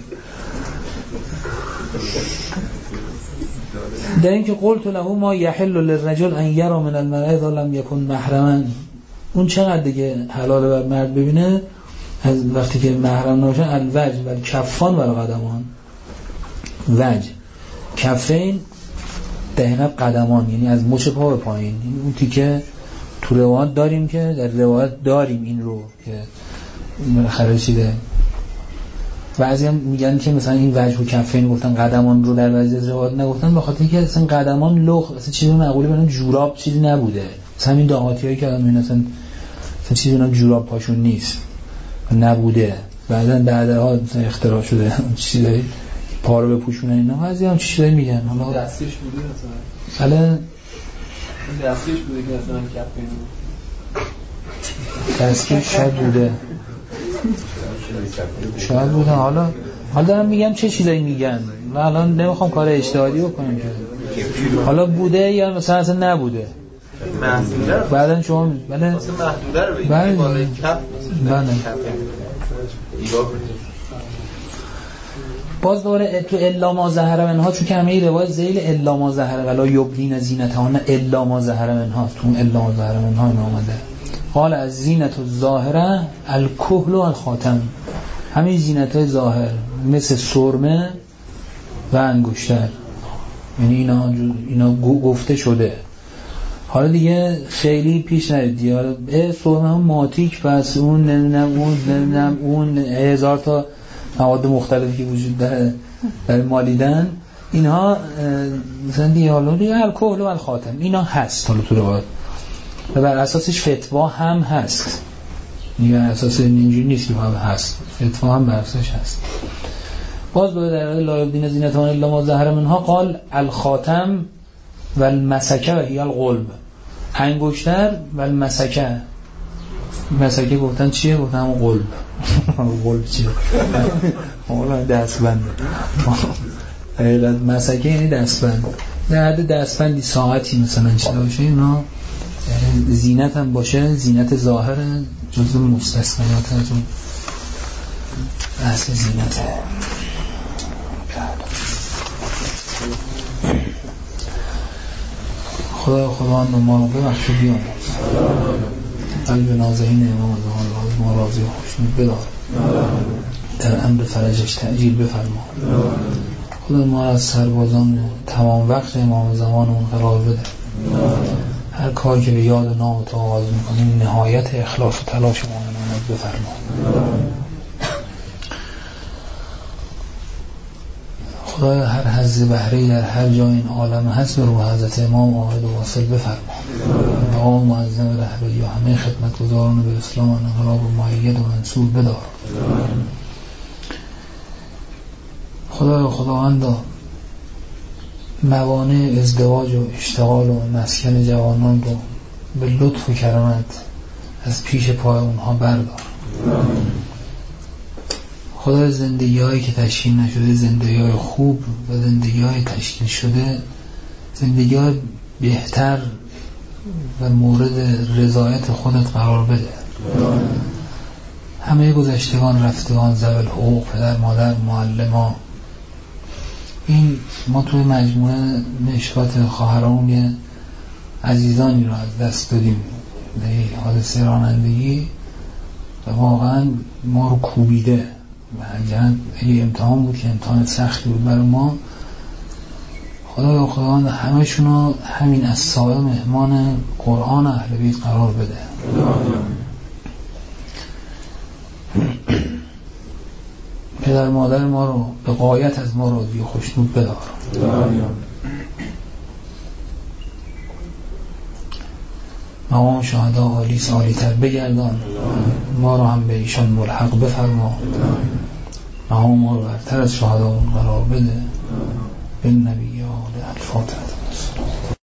در این که قلت له ما یحل للرجل ان یرا من المرأة اذا لم یکن محرما. اون چقدر دیگه حلاله بر مرد ببینه از وقتی که محرم نباشه. الوجه و کفان و قدمان. وجه کفین دهنه قدمان، یعنی از مچ پا به پایین. این اون تیکه تو روایت داریم که در روایت داریم این رو که خرشیده. بعضی هم میگن که مثلا این وجه و کفین گفتن قدمان رو در بعضی از روایت نگفتن به خاطر اینکه اصلا قدمان لغ اصلا چیزی معقولی بنام جوراب چیزی نبوده. مثلا همین دهاتیایی که آدم اصلا اصلا چیزی بنام جوراب پاشون نیست نبوده. بعدن بعدها مثلا اختراع شده چیزایی پا رو بپوشونن اینا. بعضی هم چیزایی میگن حالا دستش بوده مثلا حالا دستش بوده که اصلا کفین دستش شاید بوده شاید بوده. حالا حالا دارم میگم چه چیزایی میگن و الان نمیخوام کار اجتهادی بکنم که حالا بوده یا مثلا اصلا نبوده. محدوده بعدن شما بله اصلا محدوده رو بگید بله بالای کف بله. باز دوره تو الا ما ظهر منها، چون که همه روایت ذیل الا ما ظهر ولا یبدین زینتهن الا ما ظهر منها، تو الا ما ظهر منها اومده. قال از زینت الظاهره الکحل و الخاتم. همین زینت‌های ظاهر مثل سرمه و انگشتر، یعنی اینا اینا گفته شده. حالا دیگه خیلی پیش نرید. حالا سرمه هم ماتیک پس اون نمیدونم اون نمیدونم اون هزار تا مواد مختلفی که وجود داره برای مالیدن اینها مثلا دیگه. حالا دیگه الکحل و الخاتم اینا هست حالا تو روایت و بر اساسش فتوا هم هست. دیگه اساس اینجوری نیست که هم هست، فتوا هم بر اساسش هست. باز به در لا یبدین زینتهن الا ما ظهر منها قال الخاتم و المسکه و هی القلب. انگشتر و المسکه. مسکه گفتن چیه؟ گفتن همون قلب. قلب چیه؟ حالا دستبند. مسکه یعنی دستبند. در حد دستبندی ساعتی مثلا چیزا باشه اینا زینت هم باشه، زینت ظاهر جزء مستثنیات از اون اصل زینت. خدا خدا ما رو ببخش و بیان قلب نازنین امام زمان ما راضی و خوشنود بدار، در امر فرجش تعجیل بفرما. خدا ما از سربازان تمام وقت امام زمان اون قرار بده. هر کار که به یاد و نام تو آغاز میکنیم نهایت اخلاص و تلاش ما امانت بفرما. القای هر حظ بهری در هر جای این عالم هست به روح حضرت امام آمد و واصل بفرما. آقا معظم رهبری و همه خدمتگزاران به اسلام و انقلاب و مؤید و منصور بدار. خدا و خداوندا موانع ازدواج و اشتغال و مسکن جوانان رو به لطف و کرامت از پیش پای اونها بردار. خدا زندگی هایی که تشکیل نشده زندگی های خوب و زندگی های تشکیل شده زندگی های بهتر و مورد رضایت خودت قرار بده. همه گذشتگان رفتگان ذوی الحقوق پدر مادر معلمان، این ما توی مجموعه مشکات خواهرامون یه عزیزانی رو از دست دادیم در حادثه رانندگی و واقعا ما رو کوبیده و اگه امتحان بود که امتحان سختی بود برای ما. خدا یا خداوند همشون رو همین از سایه مهمان قرآن اهل بیت قرار بده. پدر مادر ما رو به غایت از ما راضی و خوشنود بدار. مقام شهدا عالی عالی تر بگردان، ما رو هم به ایشان ملحق بفرما، مقام ما رو برتر از شهدا قرار بده. بالنبی آل الفاتحه.